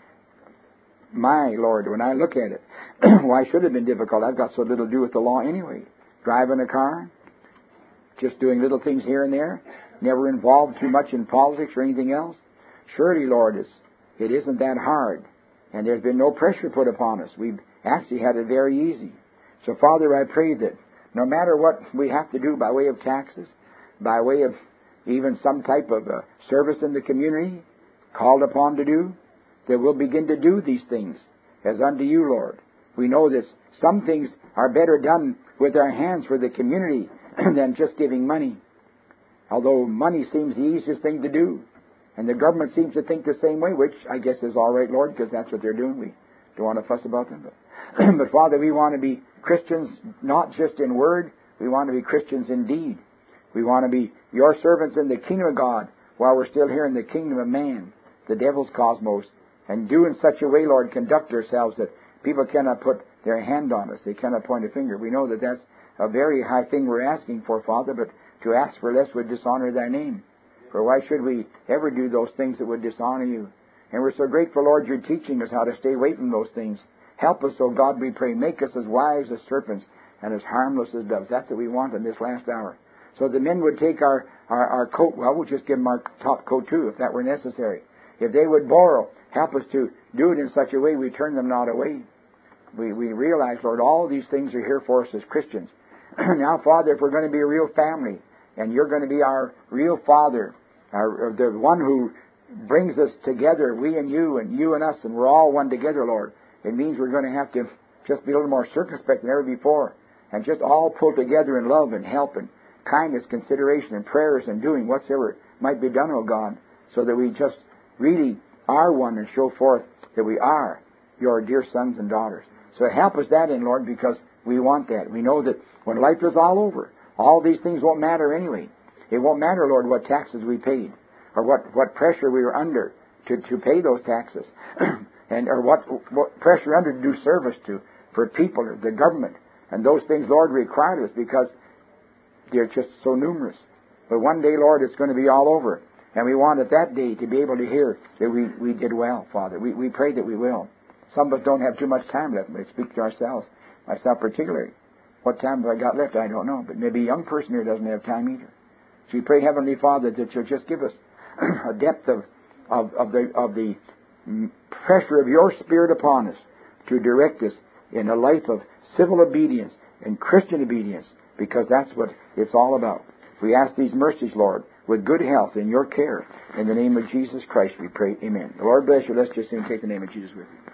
my Lord, when I look at it, why should it have been difficult? I've got so little to do with the law anyway. Driving a car, just doing little things here and there, never involved too much in politics or anything else. Surely, Lord, it's, it isn't that hard, and there's been no pressure put upon us. We've actually had it very easy. So, Father, I pray that no matter what we have to do by way of taxes, by way of even some type of uh, service in the community, called upon to do, that we'll begin to do these things as unto you, Lord. We know that some things are better done with our hands for the community than just giving money. Although money seems the easiest thing to do. And the government seems to think the same way, which I guess is all right, Lord, because that's what they're doing. We don't want to fuss about them. But, but Father, we want to be Christians not just in word. We want to be Christians in deed. We want to be your servants in the kingdom of God while we're still here in the kingdom of man, the devil's cosmos, and do in such a way, Lord, conduct ourselves that people cannot put their hand on us. They cannot point a finger. We know that that's a very high thing we're asking for, Father, but to ask for less would dishonor thy name. For why should we ever do those things that would dishonor you? And we're so grateful, Lord, you're teaching us how to stay away from those things. Help us, O God, we pray. Make us as wise as serpents and as harmless as doves. That's what we want in this last hour. So the men would take our, our, our coat. Well, we'll just give them our top coat too, if that were necessary. If they would borrow, help us to do it in such a way we turn them not away. We, we realize, Lord, all these things are here for us as Christians. Now, Father, if we're going to be a real family, and you're going to be our real Father, our, the one who brings us together, we and you, and you and us, and we're all one together, Lord, it means we're going to have to just be a little more circumspect than ever before, and just all pull together in love and help and kindness, consideration, and prayers, and doing whatsoever might be done, O God, so that we just really are one and show forth that we are your dear sons and daughters. So help us that in, Lord, because we want that. We know that when life is all over, all these things won't matter anyway. It won't matter, Lord, what taxes we paid, or what, what pressure we were under to, to pay those taxes, and or what, what pressure under to do service to for people, the government, and those things, Lord, required us because they're just so numerous. But one day, Lord, it's going to be all over, and we want at that day to be able to hear that we, we did well, Father. We, we pray that we will. Some of us don't have too much time left. We speak to ourselves, myself particularly. What time have I got left? I don't know. But maybe a young person here doesn't have time either. So we pray, Heavenly Father, that you'll just give us a depth of, of, of, the, of the pressure of your Spirit upon us to direct us in a life of civil obedience in Christian obedience, because that's what it's all about. We ask these mercies, Lord, with good health in your care. In the name of Jesus Christ we pray, amen. The Lord bless you. Let's just sing, take the name of Jesus with you.